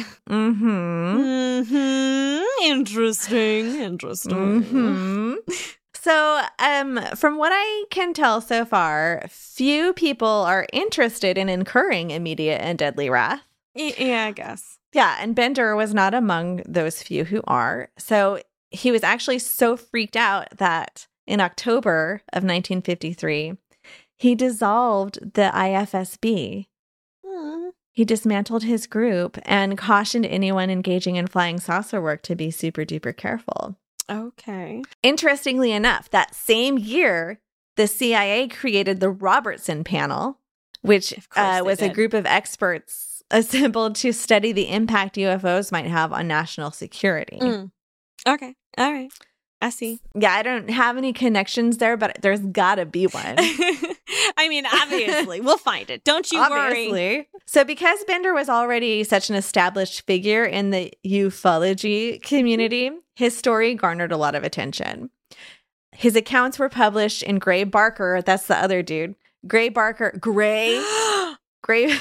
Mm-hmm. hmm Interesting. Interesting. Mm-hmm. So, um, from what I can tell so far, few people are interested in incurring immediate and deadly wrath. Y- Yeah, I guess. Yeah, and Bender was not among those few who are. So he was actually so freaked out that in October of nineteen fifty-three, he dissolved the I F S B. Hmm. He dismantled his group and cautioned anyone engaging in flying saucer work to be super duper careful. Okay. Interestingly enough, that same year, the C I A created the Robertson Panel, which Of course uh, they was a did. group of experts assembled to study the impact U F Os might have on national security. Mm. Okay. All right. I see. Yeah, I don't have any connections there, but there's gotta be one. I mean, obviously, we'll find it. Don't you Obviously. worry. So because Bender was already such an established figure in the ufology community, his story garnered a lot of attention. His accounts were published in Gray Barker. That's the other dude. Gray Barker. Gray. Gray.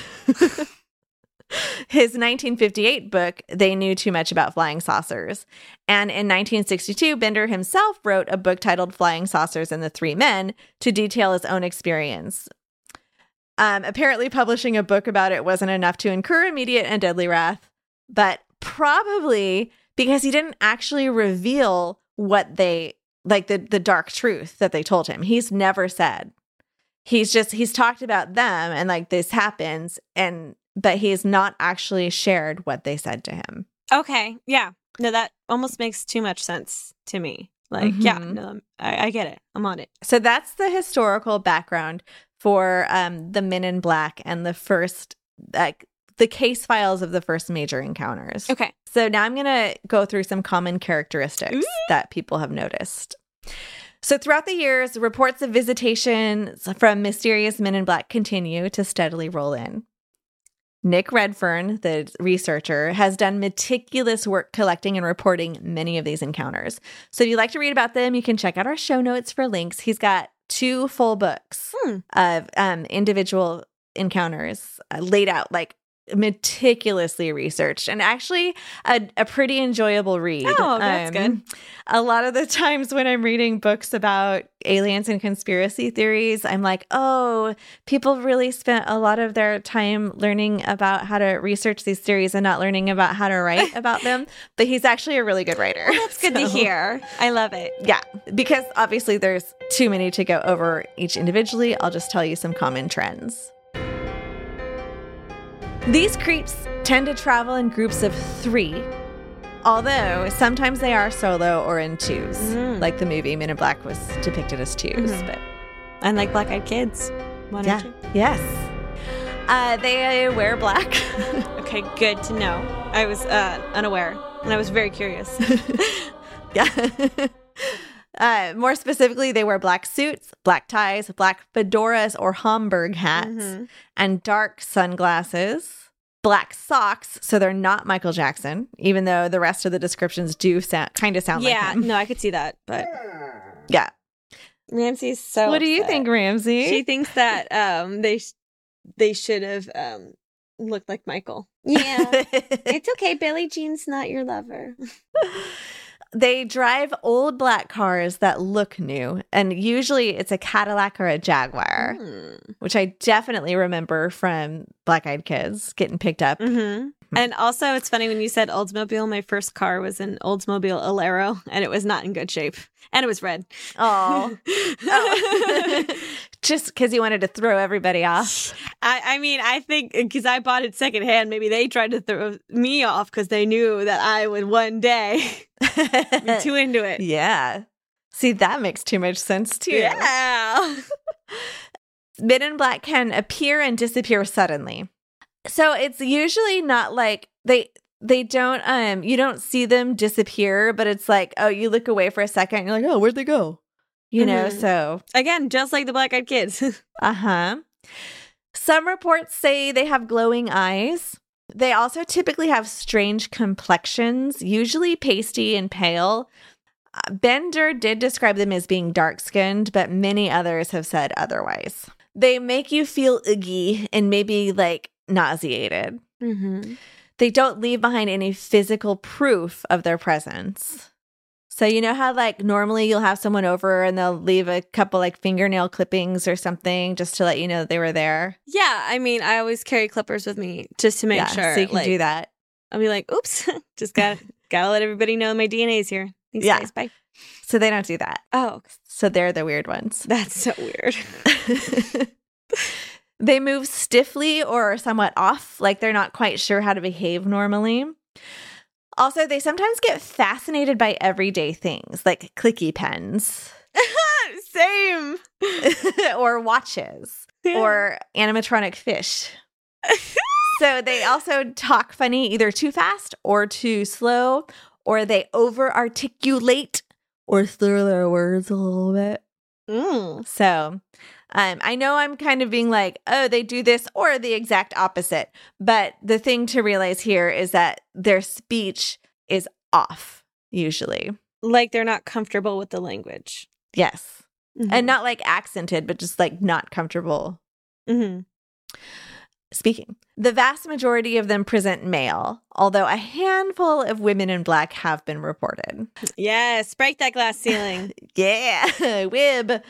His nineteen fifty-eight book, They Knew Too Much About Flying Saucers. And in nineteen sixty-two, Bender himself wrote a book titled Flying Saucers and the Three Men to detail his own experience. Um, apparently, publishing a book about it wasn't enough to incur immediate and deadly wrath, but probably because he didn't actually reveal what they, like the, the dark truth that they told him. He's never said. He's just, he's talked about them and like this happens, and but he's not actually shared what they said to him. Okay. Yeah. No, that almost makes too much sense to me. Like, Mm-hmm. yeah, no, I, I get it. I'm on it. So that's the historical background for um, the Men in Black and the first, like, the case files of the first major encounters. Okay. So now I'm going to go through some common characteristics Ooh. that people have noticed. So throughout the years, reports of visitations from mysterious Men in Black continue to steadily roll in. Nick Redfern, the researcher, has done meticulous work collecting and reporting many of these encounters. So if you'd like to read about them, you can check out our show notes for links. He's got two full books Hmm. of um, individual encounters uh, laid out, like meticulously researched, and actually a, a pretty enjoyable read. Oh, that's good. A lot of the times when I'm reading books about aliens and conspiracy theories, I'm like, oh, people really spent a lot of their time learning about how to research these theories and not learning about how to write about them. But he's actually a really good writer. Well, that's good to So, hear. I love it. Yeah, because obviously there's too many to go over each individually. I'll just tell you some common trends. These creeps tend to travel in groups of three, although sometimes they are solo or in twos, Mm. like the movie Men in Black was depicted as twos. Mhm. But And like Black Eyed Kids. One yeah, or two. yes. Uh, they wear black. Okay, good to know. I was uh, unaware, and I was very curious. Yeah. Uh, more specifically, they wear black suits, black ties, black fedoras or Homburg hats, Mhm. and dark sunglasses, black socks. So they're not Michael Jackson, even though the rest of the descriptions do sound kind of sound Yeah, like him. no, I could see that, but Yeah. Ramsey's so. What do you upset. think, Ramsey? She thinks that um they sh- they should have um looked like Michael. Yeah, it's okay. Billie Jean's not your lover. They drive old black cars that look new, and usually it's a Cadillac or a Jaguar, Hmm. which I definitely remember from Black Eyed Kids getting picked up. Mm-hmm. And also, it's funny when you said Oldsmobile. My first car was an Oldsmobile Alero, and it was not in good shape, and it was red. Oh, just because you wanted to throw everybody off. I, I mean, I think because I bought it secondhand, maybe they tried to throw me off because they knew that I would one day be too into it. Yeah. See, that makes too much sense too. Yeah. Men in Black can appear and disappear suddenly. So it's usually not like they they don't um you don't see them disappear, but it's like, oh, you look away for a second and you're like, oh, where'd they go? You know, Mhm. so Again, just like the Black Eyed Kids. uh-huh. Some reports say they have glowing eyes. They also typically have strange complexions, usually pasty and pale. Uh, Bender did describe them as being dark-skinned, but many others have said otherwise. They make you feel iggy and maybe like nauseated. Mm-hmm. They don't leave behind any physical proof of their presence. So you know how like normally you'll have someone over and they'll leave a couple like fingernail clippings or something just to let you know that they were there? Yeah, I mean, I always carry clippers with me just to make Yeah, sure. so you can like, do that. I'll be like, oops, just got gotta let everybody know my D N A's here. Thanks, Yeah. guys. Bye. So they don't do that. Oh, So they're the weird ones. that's so weird. They move stiffly or somewhat off, like they're not quite sure how to behave normally. Also, they sometimes get fascinated by everyday things like clicky pens Same. or watches or animatronic fish. So they also talk funny, either too fast or too slow, or they over-articulate or slur their words a little bit. Mm. So um, I know I'm kind of being like, oh, they do this or the exact opposite. But the thing to realize here is that their speech is off, usually. Like they're not comfortable with the language. Yes. Mm-hmm. And not like accented, but just like not comfortable Mm-hmm. speaking. The vast majority of them present male, although a handful of women in black have been reported. Yes, break that glass ceiling. Yeah, Wib.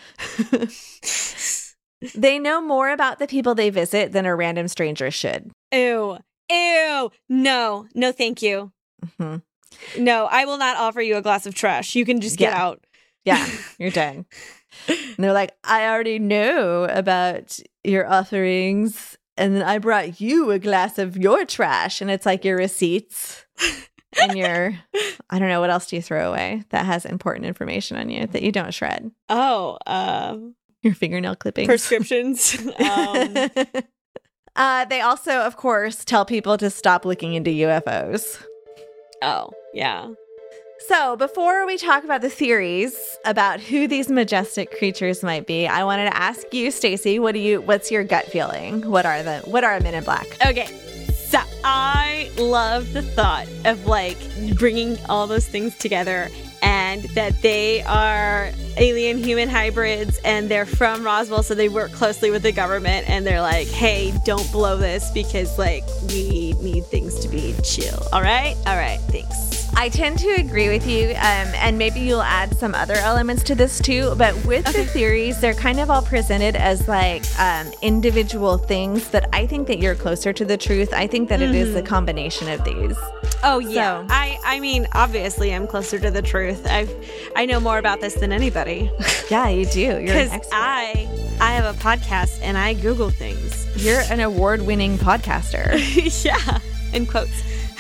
They know more about the people they visit than a random stranger should. Ew. Ew. No. No, thank you. Mm-hmm. No, I will not offer you a glass of trash. You can just get Yeah. out. Yeah, you're done. And they're like, I already know about your offerings, and then I brought you a glass of your trash. And it's like your receipts and your, I don't know, what else do you throw away that has important information on you that you don't shred? Oh, um, Your fingernail clippings. prescriptions. um, uh, they also, of course, tell people to stop looking into U F Os. oh, yeah. So before we talk about the theories about who these majestic creatures might be, I wanted to ask you, Stacey, what do you? What's your gut feeling? What are the? What are Men in Black? Okay. So I love the thought of like bringing all those things together and that they are alien human hybrids and they're from Roswell. So they work closely with the government and they're like, hey, don't blow this because like we need things to be chill. All right. All right. Thanks. I tend to agree with you, um, and maybe you'll add some other elements to this too. But with Okay. the theories, they're kind of all presented as like um, individual things. But I think that you're closer to the truth. I think that mm-hmm. it is the combination of these. Oh yeah, So- I I mean obviously I'm closer to the truth. I I know more about this than anybody Yeah, you do. You're an because expert. I I have a podcast and I Google things. You're an award-winning podcaster. Yeah, in quotes.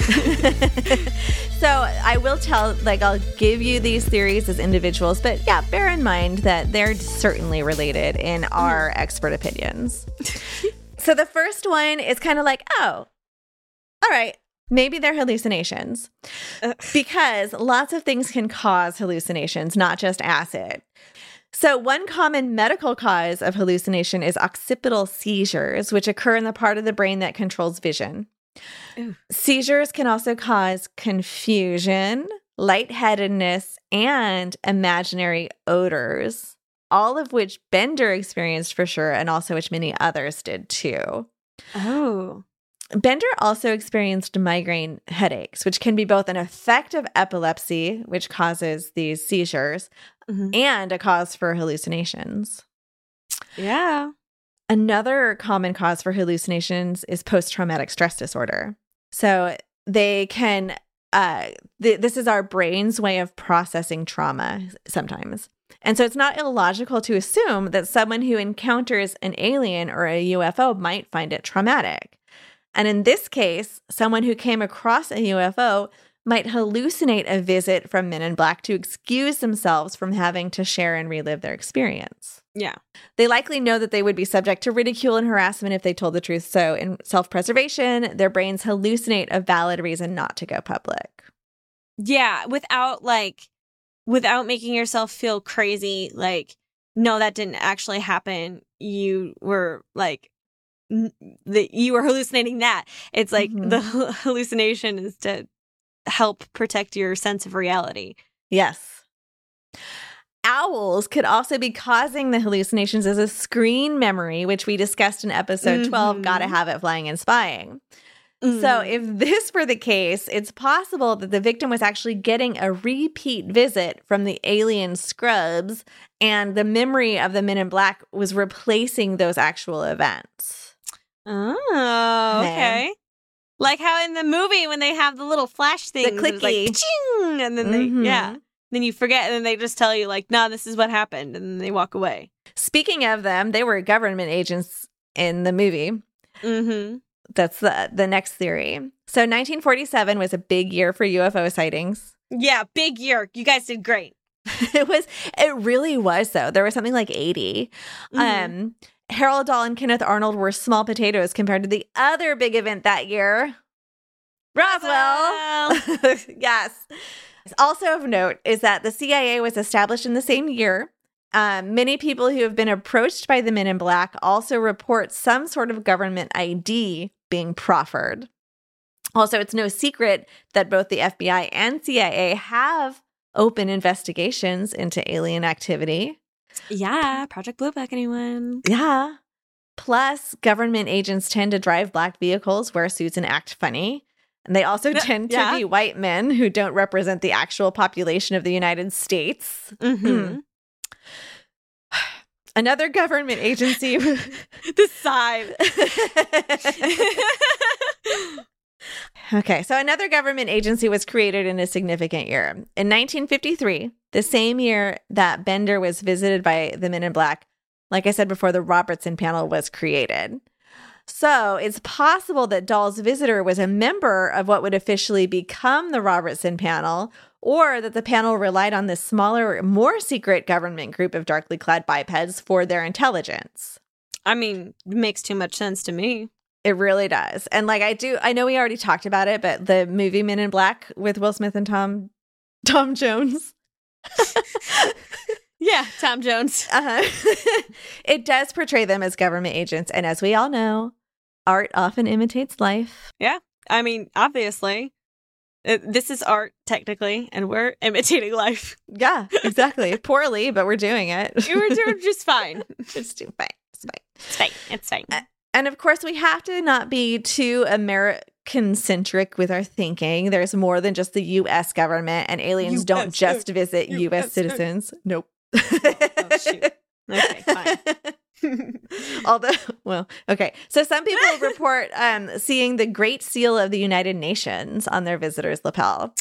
So I will tell, like, I'll give you these theories as individuals, but yeah, bear in mind that they're certainly related in our expert opinions. So the first one is kind of like, oh, all right, maybe they're hallucinations. Uh. Because lots of things can cause hallucinations, not just acid. So one common medical cause of hallucination is occipital seizures, which occur in the part of the brain that controls vision. Ew. Seizures can also cause confusion, lightheadedness, and imaginary odors, all of which Bender experienced for sure, and also which many others did too. Oh. Bender also experienced migraine headaches, which can be both an effect of epilepsy, which causes these seizures, Mm-hmm. and a cause for hallucinations. Yeah. Another common cause for hallucinations is post-traumatic stress disorder. So they can, uh, th- this is our brain's way of processing trauma sometimes. And so it's not illogical to assume that someone who encounters an alien or a U F O might find it traumatic. And in this case, someone who came across a U F O might hallucinate a visit from Men in Black to excuse themselves from having to share and relive their experience. Yeah. They likely know that they would be subject to ridicule and harassment if they told the truth. So in self-preservation, their brains hallucinate a valid reason not to go public. Yeah. Without like, without making yourself feel crazy, like, no, that didn't actually happen. You were like, n- the, you were hallucinating that. It's like Mhm. the h- hallucination is to help protect your sense of reality. Yes. Owls could also be causing the hallucinations as a screen memory, which we discussed in episode twelve, Mhm. Gotta Have It Flying and Spying. So Mm. if this were the case, it's possible that the victim was actually getting a repeat visit from the alien scrubs, and the memory of the Men in Black was replacing those actual events. Oh, okay. Okay. Like how in the movie when they have the little flash things, it was like, clicky. "Paching," and then they, Mhm. yeah, then you forget, and then they just tell you like, no, this is what happened, and then they walk away. Speaking of them, they were government agents in the movie. Mm-hmm. That's the the next theory. So nineteen forty-seven was a big year for U F O sightings. Yeah, big year. You guys did great. It was, it really was though. There was something like eighty. Mhm. Um, Harold Dahl and Kenneth Arnold were small potatoes compared to the other big event that year, Roswell. Yes. Also of note is that the C I A was established in the same year. Um, many people who have been approached by the Men in Black also report some sort of government I D being proffered. Also, it's no secret that both the F B I and C I A have open investigations into alien activity. Yeah, Project Blue Book, anyone? Yeah. Plus, government agents tend to drive black vehicles, wear suits, and act funny. And they also tend to Yeah. be white men who don't represent the actual population of the United States. Mm-hmm. Another government agency. The sigh. Okay, so another government agency was created in a significant year. In nineteen fifty-three, the same year that Bender was visited by the Men in Black, like I said before, the Robertson panel was created. So it's possible that Dahl's visitor was a member of what would officially become the Robertson panel, or that the panel relied on this smaller, more secret government group of darkly clad bipeds for their intelligence. I mean, it makes too much sense to me. It really does. And like I do, I know we already talked about it, but the movie Men in Black with Will Smith and Tom Tom Jones. Yeah, Tom Jones. Uh-huh. It does portray them as government agents. And as we all know, art often imitates life. Yeah, I mean, obviously. Uh, this is art, technically, and we're imitating life. Yeah, exactly. Poorly, but we're doing it. We're doing just fine. It's too fine. It's fine. It's fine. It's fine. Uh, And of course, we have to not be too American-centric with our thinking. There's more than just the U S government, and aliens U S don't just visit U S U S citizens. Nope. Oh, shoot. Okay, fine. Although, well, okay. So some people report um, seeing the Great Seal of the United Nations on their visitor's lapel.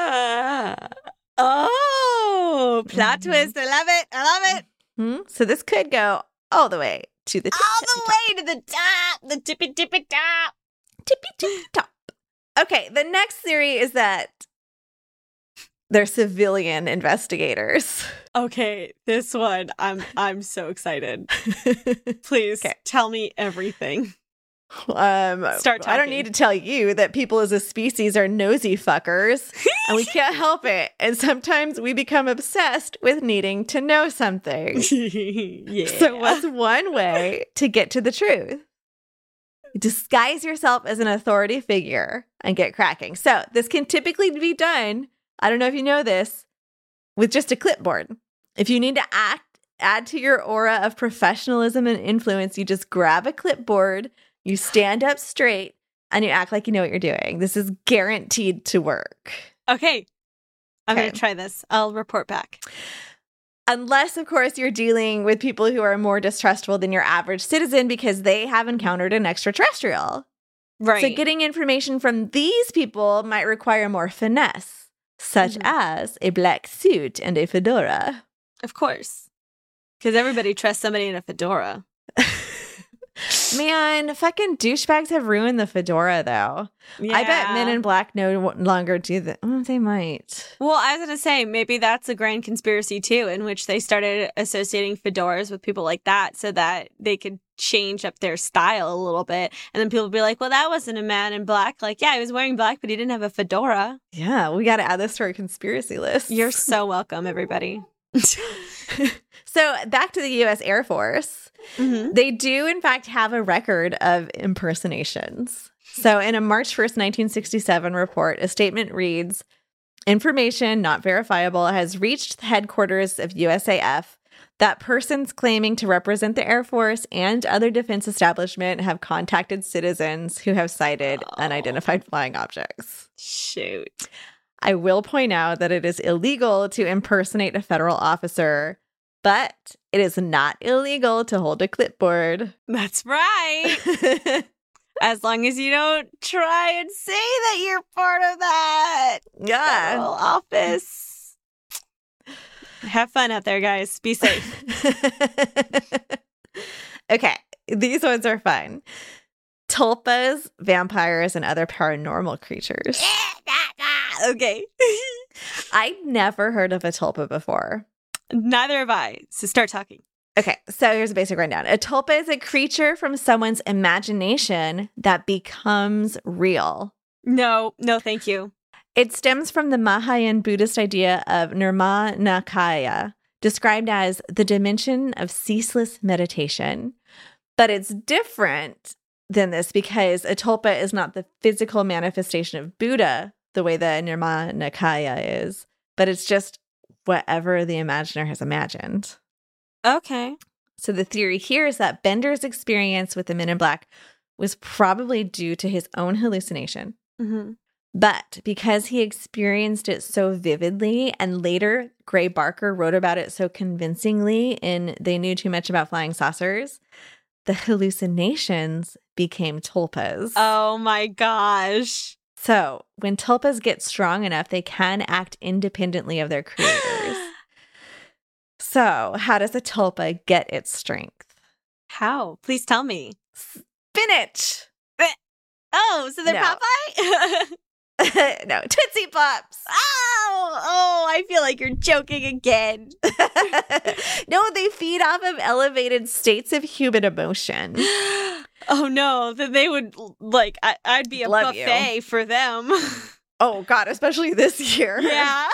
Oh, plot Mhm. twist. I love it. I love it. Hmm? So this could go all the way to the tip, All tippy the top. way to the top. The tippy tippy top. Tippy tippy top. Okay, the next theory is that they're civilian investigators. Okay, this one, I'm I'm so excited. Please Okay. tell me everything. Um, Start I don't talking. need to tell you that people as a species are nosy fuckers, and we can't help it. And sometimes we become obsessed with needing to know something. Yeah. So what's one way to get to the truth? Disguise yourself as an authority figure and get cracking. So this can typically be done, I don't know if you know this, with just a clipboard. If you need to act, add to your aura of professionalism and influence, you just grab a clipboard, you stand up straight, and you act like you know what you're doing. This is guaranteed to work. Okay. I'm Okay. going to try this. I'll report back. Unless, of course, you're dealing with people who are more distrustful than your average citizen because they have encountered an extraterrestrial. Right. So getting information from these people might require more finesse, such Mhm. as a black suit and a fedora. Of course. Because everybody trusts somebody in a fedora. Man, fucking douchebags have ruined the fedora, though. I bet Men in Black no longer do that. Oh, they might. Well, I was going to say, maybe that's a grand conspiracy, too, in which they started associating fedoras with people like that so that they could change up their style a little bit. And then people would be like, well, that wasn't a man in black. Like, yeah, he was wearing black, but he didn't have a fedora. Yeah, we got to add this to our conspiracy list. You're so welcome, everybody. So back to the U S Air Force. Mm-hmm. They do, in fact, have a record of impersonations. So in a March first, nineteen sixty-seven report, a statement reads, information not verifiable has reached the headquarters of U S A F that persons claiming to represent the Air Force and other defense establishment have contacted citizens who have sighted Oh. unidentified flying objects. Shoot. I will point out that it is illegal to impersonate a federal officer, but it is not illegal to hold a clipboard. That's right. As long as you don't try and say that you're part of that Yeah. federal office. Have fun out there, guys. Be safe. Okay, these ones are fun. Tulpas, vampires, and other paranormal creatures. Okay. I never heard of a tulpa before. Neither have I. So start talking. Okay, so here's a basic rundown. A tulpa is a creature from someone's imagination that becomes real. No, no, thank you. It stems from the Mahayana Buddhist idea of Nirmanakaya, described as the dimension of ceaseless meditation. But it's different than this because a tulpa is not the physical manifestation of Buddha the way the Nirmanakaya is, but it's just whatever the imaginer has imagined. Okay. So the theory here is that Bender's experience with the Men in Black was probably due to his own hallucination. Mm-hmm. But because he experienced it so vividly, and later Gray Barker wrote about it so convincingly in They Knew Too Much About Flying Saucers, the hallucinations became tulpas. Oh my gosh. So when tulpas get strong enough, they can act independently of their creators. So how does a tulpa get its strength? How? Please tell me. Spinach. Oh, so they're No. Popeye? No, Tootsie Pops. Oh, oh, I feel like you're joking again. No, they feed off of elevated states of human emotion. Oh no, then they would, like, I, I'd be a Love buffet you. for them. Oh, God, especially this year. Yeah.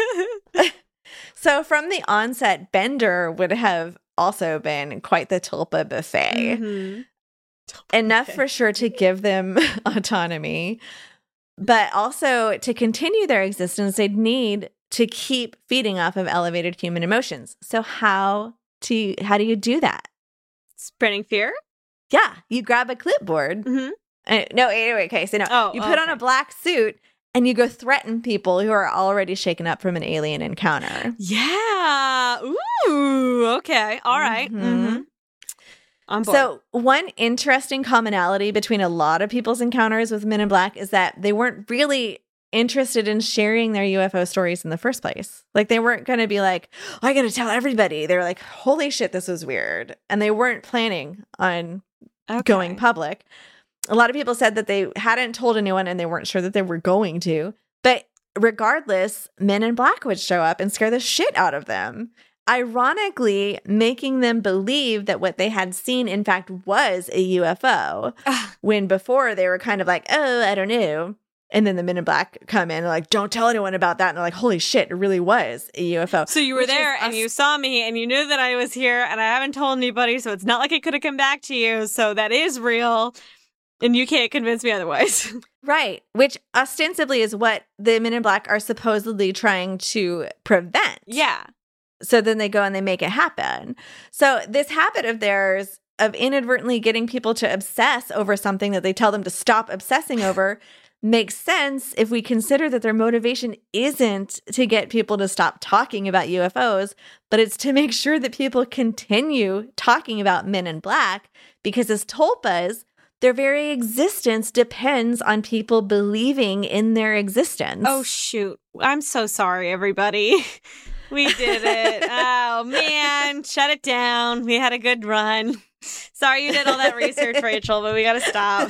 So from the onset, Bender would have also been quite the tulpa buffet. Mm-hmm. Enough for sure to give them autonomy. But also to continue their existence, they'd need to keep feeding off of elevated human emotions. So how to how do you do that? Spreading fear? Yeah, you grab a clipboard. Mm-hmm. Uh, no, anyway, okay, so no, Oh, you put on okay. a black suit and you go threaten people who are already shaken up from an alien encounter. Yeah. Ooh, okay. All right. Mhm. Mm-hmm. On board. So one interesting commonality between a lot of people's encounters with Men in Black is that they weren't really interested in sharing their U F O stories in the first place. Like they weren't going to be like, oh, I'm going to tell everybody. They were like, holy shit, this was weird. And they weren't planning on Okay. going public. A lot of people said that they hadn't told anyone and they weren't sure that they were going to. But regardless, Men in Black would show up and scare the shit out of them, ironically making them believe that what they had seen, in fact, was a U F O, when before they were kind of like, oh, I don't know. And then the Men in Black come in and like, don't tell anyone about that. And they're like, holy shit, it really was a U F O. So you were Which is there and us- you saw me and you knew that I was here and I haven't told anybody, so it's not like I could have come back to you. So that is real. And you can't convince me otherwise. Right. Which ostensibly is what the Men in Black are supposedly trying to prevent. Yeah. So then they go and they make it happen. So this habit of theirs of inadvertently getting people to obsess over something that they tell them to stop obsessing over makes sense if we consider that their motivation isn't to get people to stop talking about U F Os, but it's to make sure that people continue talking about Men in Black, because as tulpas, their very existence depends on people believing in their existence. Oh, shoot. I'm so sorry, everybody. We did it. Oh, man. Shut it down. We had a good run. Sorry you did all that research, Rachel, but we got to stop.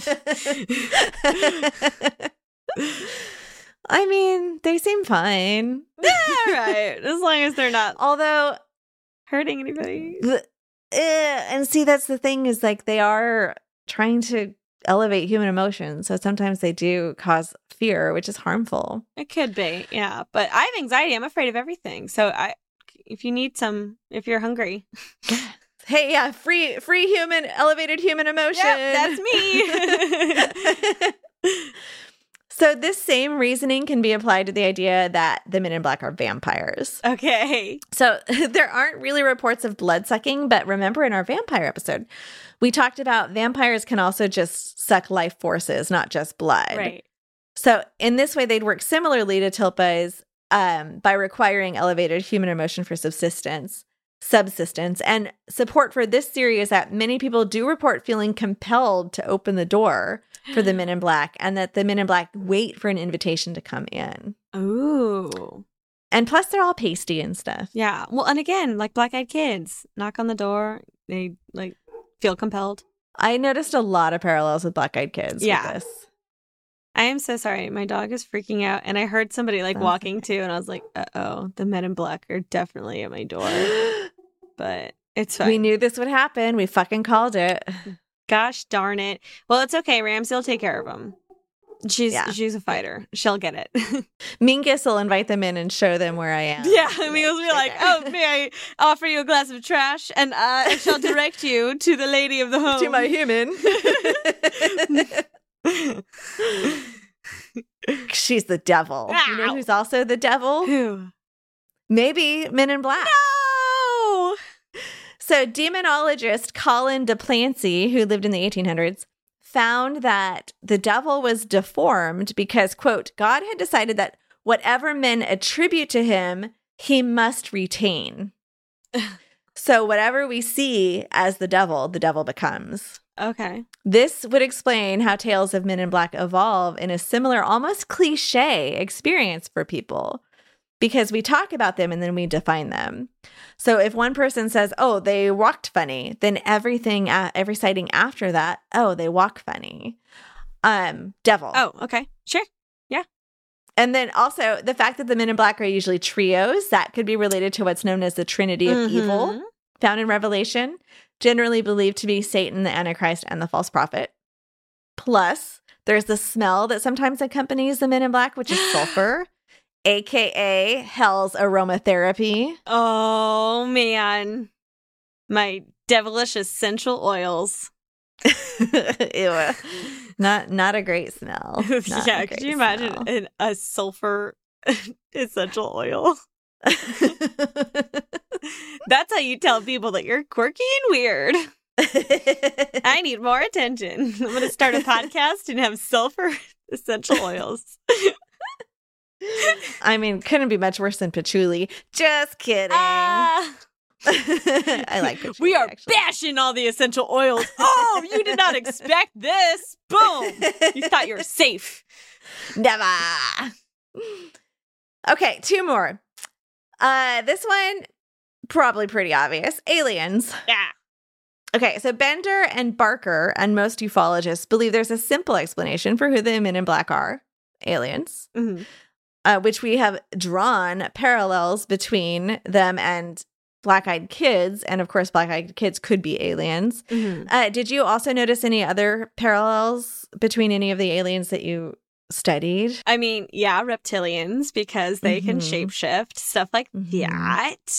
I mean, they seem fine. All right. As long as they're not Although, hurting anybody. the, uh, and see, that's the thing is like they are trying to elevate human emotions. So sometimes they do cause fear, which is harmful. It could be, yeah. But I have anxiety. I'm afraid of everything. So I, if you need some, if you're hungry. Hey, yeah, free, free human, elevated human emotion. Yep, that's me. So this same reasoning can be applied to the idea that the Men in Black are vampires. Okay. So there aren't really reports of blood sucking, but remember in our vampire episode, we talked about vampires can also just suck life forces, not just blood. Right. So in this way, they'd work similarly to tulpas um, by requiring elevated human emotion for subsistence. subsistence. And support for this theory is that many people do report feeling compelled to open the door for the Men in Black, and that the Men in Black wait for an invitation to come in. Ooh. And plus, they're all pasty and stuff. Yeah. Well, and again, like black-eyed kids, knock on the door, they like feel compelled. I noticed a lot of parallels with Black Eyed Kids Yeah. with this. I am so sorry. My dog is freaking out, and I heard somebody like That's walking okay. too, and I was like, uh-oh, the Men in Black are definitely at my door. But it's fine. We knew this would happen. We fucking called it. Gosh darn it. Well, it's okay. Ramsey will take care of them. She's Yeah. she's a fighter. She'll get it. Mingus will invite them in and show them where I am. Yeah, Mingus will be like, "Oh, may I offer you a glass of trash, and uh, I shall direct you to the lady of the home, To my human. She's the devil. You know Ow. who's also the devil? Who? Maybe Men in Black. No. So demonologist Colin de Plancy, who lived in the eighteen hundreds, found that the devil was deformed because, quote, God had decided that whatever men attribute to him, he must retain. So whatever we see as the devil, the devil becomes. Okay. This would explain how tales of Men in Black evolve in a similar, almost cliche experience for people, because we talk about them and then we define them. So if one person says, oh, they walked funny, then everything, uh, every sighting after that, oh, they walk funny. Um, devil. Oh, okay. Sure. And then also the fact that the Men in Black are usually trios, that could be related to what's known as the Trinity of Mm-hmm. Evil, found in Revelation, generally believed to be Satan, the Antichrist, and the false prophet. Plus, there's the smell that sometimes accompanies the Men in Black, which is sulfur, a k a hell's aromatherapy. Oh, man. My devilish essential oils. Ew. Not not a great smell. Not Yeah, a could great you imagine smell. an, a sulfur essential oil? That's how you tell people that you're quirky and weird. I need more attention. I'm going to start a podcast and have sulfur essential oils. I mean, couldn't be much worse than patchouli. Just kidding. Ah. I like patchouli, We are actually. bashing all the essential oils. Oh, you did not expect this. Boom. You thought you were safe. Never. Okay, two more. Uh, this one, probably pretty obvious. Aliens. Yeah. Okay, so Bender and Barker and most ufologists believe there's a simple explanation for who the Men in Black are. Aliens. Mm-hmm. Uh, which we have drawn parallels between them and Black-Eyed Kids. And of course, Black-Eyed Kids could be aliens. Mm-hmm. Uh, did you also notice any other parallels between any of the aliens that you studied? I mean, yeah, reptilians, because they can Mhm. shapeshift, stuff like Mhm. that.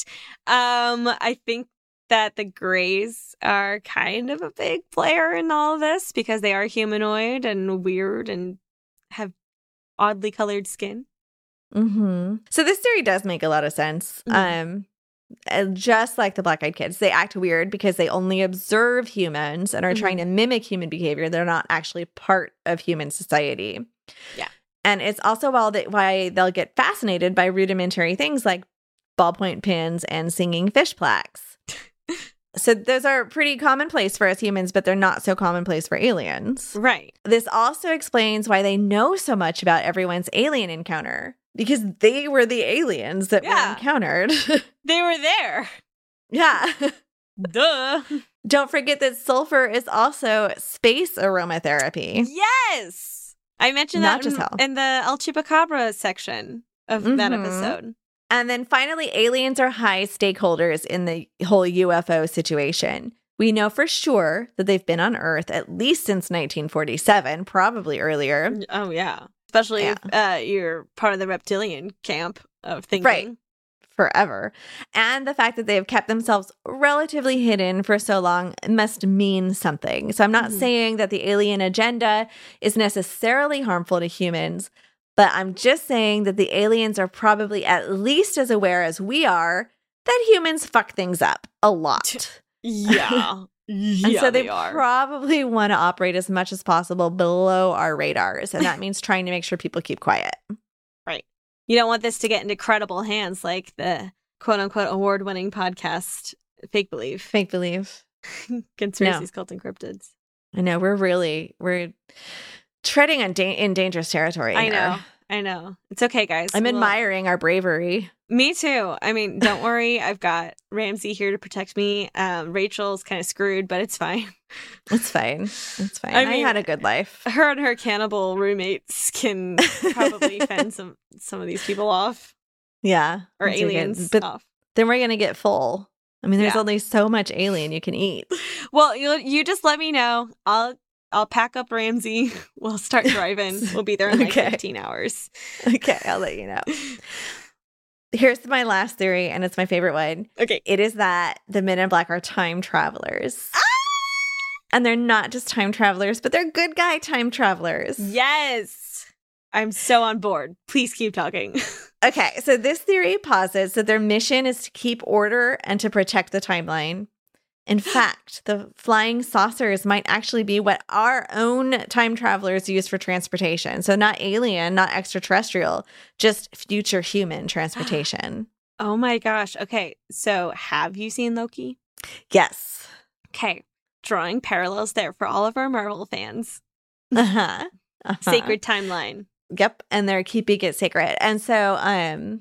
Um, I think that the Greys are kind of a big player in all of this because they are humanoid and weird and have oddly colored skin. Mm-hmm. So this theory does make a lot of sense. Mhm. Um, and just like the Black-Eyed Kids, they act weird because they only observe humans and are Mhm. trying to mimic human behavior. They're not actually part of human society. Yeah. And it's also why, they, why they'll get fascinated by rudimentary things like ballpoint pens and singing fish plaques. So those are pretty commonplace for us humans, but they're not so commonplace for aliens. Right. This also explains why they know so much about everyone's alien encounter, because they were the aliens that Yeah. were encountered. They were there. Yeah. Duh. Don't forget that sulfur is also space aromatherapy. Yes. I mentioned Not that just in, hell. in the El Chupacabra section of that Mhm. episode. And then finally, aliens are high stakeholders in the whole U F O situation. We know for sure that they've been on Earth at least since nineteen forty-seven, probably earlier. Oh, yeah. Especially Yeah. if uh, you're part of the reptilian camp of thinking. Right. Forever. And the fact that they have kept themselves relatively hidden for so long must mean something. So I'm not Mhm. saying that the alien agenda is necessarily harmful to humans, but I'm just saying that the aliens are probably at least as aware as we are that humans fuck things up a lot. Yeah. Yeah, And so they, they are. probably want to operate as much as possible below our radars. And that means trying to make sure people keep quiet. Right. You don't want this to get into credible hands like the quote unquote award winning podcast Fake Believe. Fake believe. Conspiracies, Cult, and Cryptids. I know we're really, we're treading on da- in dangerous territory. I here. know. I know. It's okay, guys. I'm We'll- admiring our bravery. Me too. I mean, don't worry. I've got Ramsey here to protect me. Um, Rachel's kind of screwed, but it's fine. It's fine. It's fine. I I, mean- had a good life. Her and her cannibal roommates can probably fend some some of these people off, Yeah. or those are good. aliens But off. then we're going to get full. I mean, there's Yeah. only so much alien you can eat. Well, you you just let me know. I'll I'll pack up Ramsey. We'll start driving. We'll be there in like Okay. fifteen hours. Okay, I'll let you know. Here's my last theory, and it's my favorite one. Okay. It is that the Men in Black are time travelers. Ah! And they're not just time travelers, but they're good guy time travelers. Yes. I'm so on board. Please keep talking. Okay, so this theory posits that their mission is to keep order and to protect the timeline. In fact, the flying saucers might actually be what our own time travelers use for transportation. So not alien, not extraterrestrial, just future human transportation. Oh my gosh. Okay. So have you seen Loki? Yes. Okay. Drawing parallels there for all of our Marvel fans. Uh-huh. uh-huh. Sacred timeline. Yep. And they're keeping it sacred. And so, um,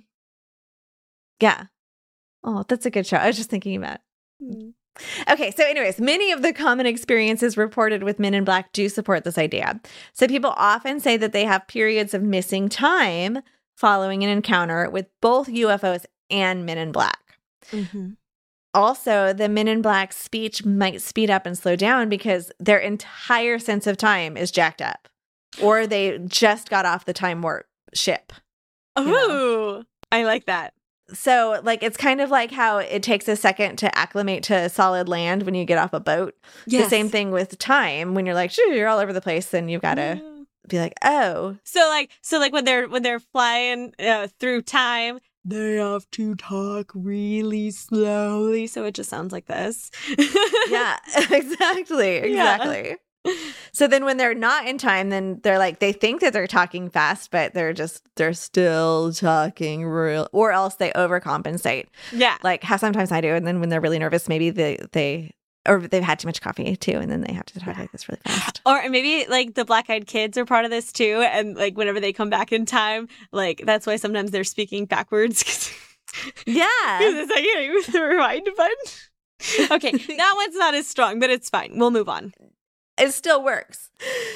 yeah. Oh, that's a good show. I was just thinking about it. Mm. Okay, so anyways, many of the common experiences reported with Men in Black do support this idea. So people often say that they have periods of missing time following an encounter with both U F Os and Men in Black. Mm-hmm. Also, the Men in Black speech might speed up and slow down because their entire sense of time is jacked up. Or they just got off the time warp ship. Ooh, know? I like that. So, like, it's kind of like how it takes a second to acclimate to solid land when you get off a boat. Yes. The same thing with time. When you're like, sure, you're all over the place, then you've got to Yeah. be like, oh. So like, so like when they're when they're flying uh, through time, they have to talk really slowly, so it just sounds like this. Yeah, exactly. Exactly. Yeah. So then when they're not in time, then they're like, they think that they're talking fast, but they're just, they're still talking real, or else they overcompensate. Yeah. Like how sometimes I do. And then when they're really nervous, maybe they, they, or they've had too much coffee too, and then they have to talk Yeah. like this really fast. Or maybe like the Black Eyed Kids are part of this too, and like whenever they come back in time, like that's why sometimes they're speaking backwards. Yeah. It's like, yeah, you the rewind button. Okay, that one's not as strong, but it's fine. We'll move on. It still works.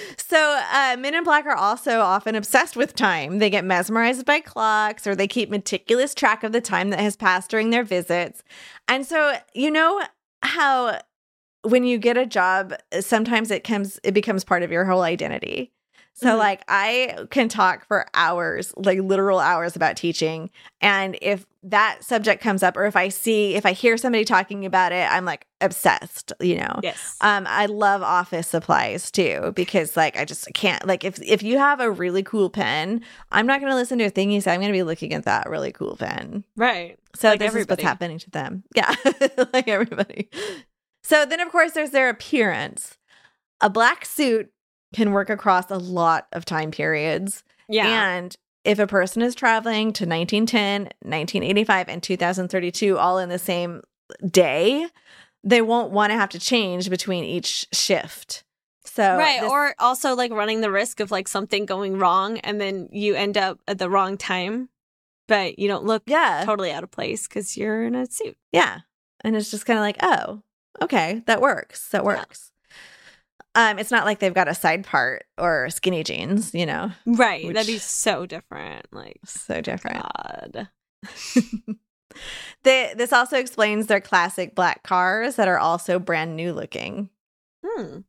So uh, Men in Black are also often obsessed with time. They get mesmerized by clocks, or they keep meticulous track of the time that has passed during their visits. And so, you know how when you get a job, sometimes it comes, it becomes part of your whole identity. So Mhm. like I can talk for hours, like literal hours about teaching. And if that subject comes up, or if I see, if I hear somebody talking about it, I'm like obsessed, you know? Yes. Um, I love office supplies too, because like I just can't, like if if you have a really cool pen, I'm not going to listen to a thing you say. I'm going to be looking at that really cool pen. Right. So Like this everybody. is what's happening to them. Yeah, like everybody. So then, of course, there's their appearance. A black suit can work across a lot of time periods. Yeah. And if a person is traveling to nineteen ten, nineteen eighty-five, and two thousand thirty-two all in the same day, they won't want to have to change between each shift. So right. this- Or also like running the risk of like something going wrong and then you end up at the wrong time, but you don't look yeah, totally out of place because you're in a suit. yeah. And it's just kind of like, oh, okay, that works. That works. Um, it's not like they've got a side part or skinny jeans, you know, Right. Which- That'd be so different. Like, so different. God. They, this also explains their classic black cars that are also brand new looking. Hmm.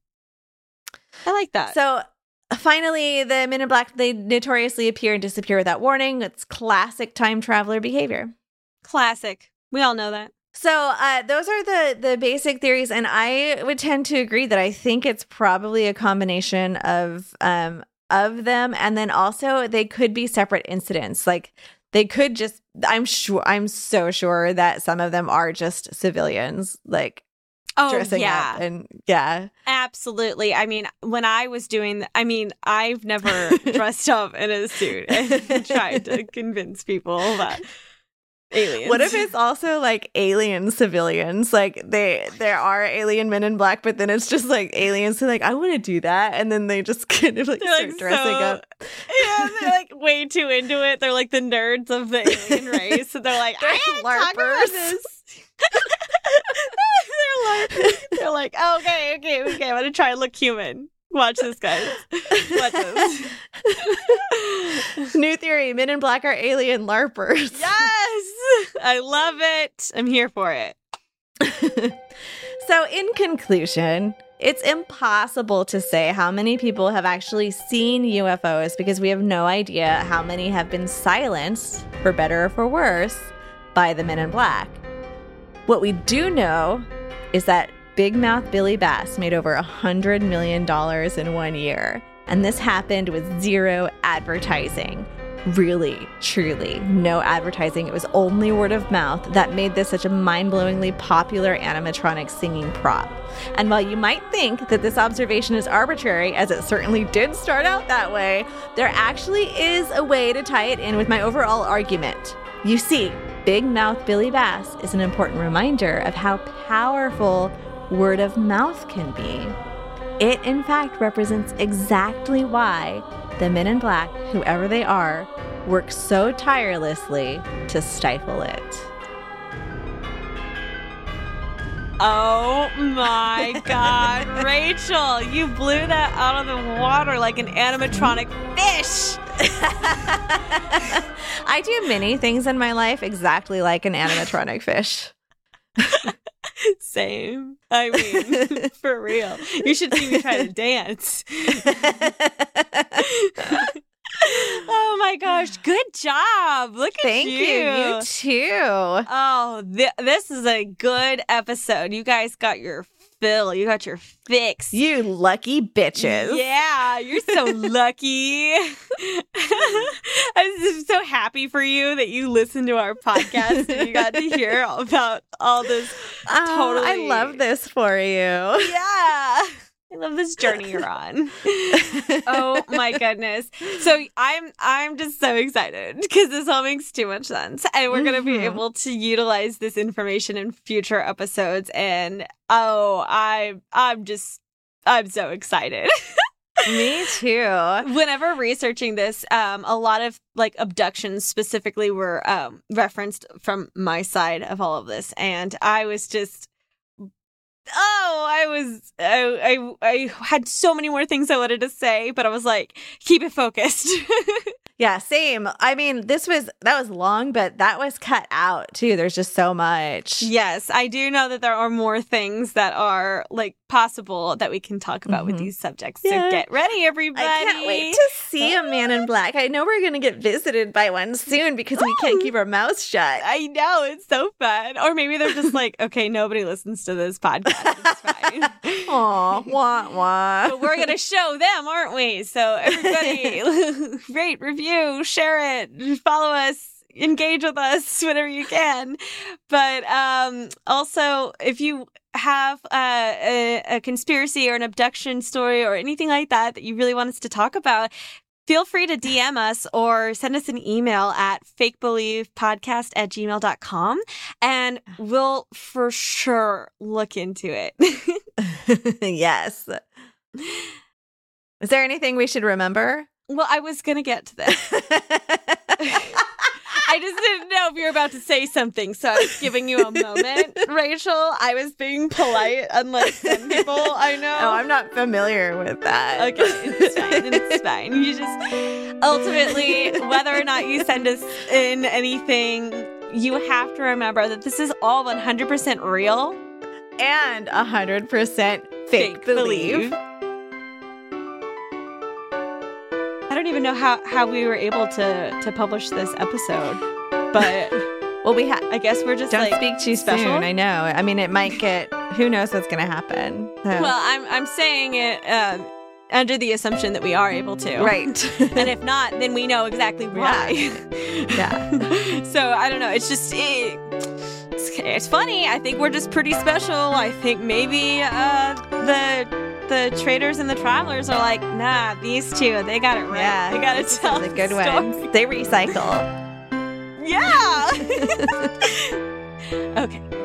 I like that. So finally, the Men in Black, they notoriously appear and disappear without warning. It's classic time traveler behavior. Classic. We all know that. So uh, those are the the basic theories, and I would tend to agree that I think it's probably a combination of um of them, and then also they could be separate incidents. Like they could just, I'm sure, I'm so sure that some of them are just civilians, like Oh, dressing yeah. up, and yeah, Absolutely. I mean, when I was doing, th- I mean, I've never dressed up in a suit and tried to convince people that aliens. What if it's also like alien civilians? Like they there are alien Men in Black, but then it's just like aliens who are like, I want to do that, and then they just kind of like They're, start like, dressing so- up. Yeah, they're like way too into it. They're like the nerds of the alien race. And they're like, They're I ain't talking about LARPers. this. They're like, they're like, oh, okay, okay, okay. I'm gonna try and look human. Watch this, guys. Watch this. New theory: Men in Black are alien LARPers. Yes, I love it. I'm here for it. So, in conclusion, It's impossible to say how many people have actually seen U F Os because we have no idea how many have been silenced, for better or for worse, by the Men in Black. What we do know is that Big Mouth Billy Bass made over one hundred million dollars in one year, and this happened with zero advertising. Really, truly, no advertising. It was only word of mouth that made this such a mind-blowingly popular animatronic singing prop. And while you might think that this observation is arbitrary, as it certainly did start out that way, there actually is a way to tie it in with my overall argument. You see, Big Mouth Billy Bass is an important reminder of how powerful word of mouth can be. It, in fact, represents exactly why the Men in Black, whoever they are, work so tirelessly to stifle it. Oh my God, Rachel, you blew that out of the water like an animatronic fish. I do many things in my life exactly like an animatronic fish. Same. I mean, for real. You should see me try to dance. Oh my gosh. Good job. Look at Thank you. you. You too. Oh, th- this is a good episode. You guys got your fill. You got your fix. You lucky bitches. Yeah, you're so lucky. I'm so happy for you that you listened to our podcast and you got to hear about all this. Oh, totally. I love this for you. Yeah. I love this journey you're on. Oh my goodness. So I'm I'm just so excited because this all makes too much sense. And we're gonna mm-hmm. be able to utilize this information in future episodes. And oh, I I'm just I'm so excited. Me too. Whenever researching this, um, a lot of like abductions specifically were um, referenced from my side of all of this. And I was just Oh, I was, I, I, I had so many more things I wanted to say, but I was like, keep it focused. Yeah, same. I mean, this was, that was long, but that was cut out too. There's just so much. Yes, I do know that there are more things that are like possible that we can talk about mm-hmm. with these subjects. So yeah. Get ready, everybody. I can't wait to see a Man in Black. I know we're going to get visited by one soon because we can't keep our mouths shut. I know. It's so fun. Or maybe they're just like, okay, nobody listens to this podcast. It's fine. Aw, wah, wah. But we're going to show them, aren't we? So everybody, rate, review, share it, follow us, engage with us whenever you can. But um, also, if you have uh, a, a conspiracy or an abduction story or anything like that that you really want us to talk about, feel free to D M us or send us an email at fakebelievepodcast at gmail dot com, and we'll for sure look into it. Yes. Is there anything we should remember? Well, I was going to get to this. I just didn't know if you were about to say something, so I was giving you a moment, Rachel. I was being polite, unlike some people I know. Oh, I'm not familiar with that. Okay, it's fine. It's fine. You just, ultimately, whether or not you send us in anything, you have to remember that this is all one hundred percent real. And one hundred percent fake, fake believe. believe. I don't even know how, how we were able to, to publish this episode, but well, we ha- I guess we're just don't like speak too special. soon. I know. I mean, it might get. Who knows what's going to happen? So. Well, I'm I'm saying it um, under the assumption that we are able to, right? And if not, then we know exactly why. Yeah. yeah. So I don't know. It's just it, it's, it's funny. I think we're just pretty special. I think maybe uh, the. The traders and the travelers are like, nah, these two, they got it right. Yeah, they got to tell the good story. ones. They recycle. Yeah. Okay.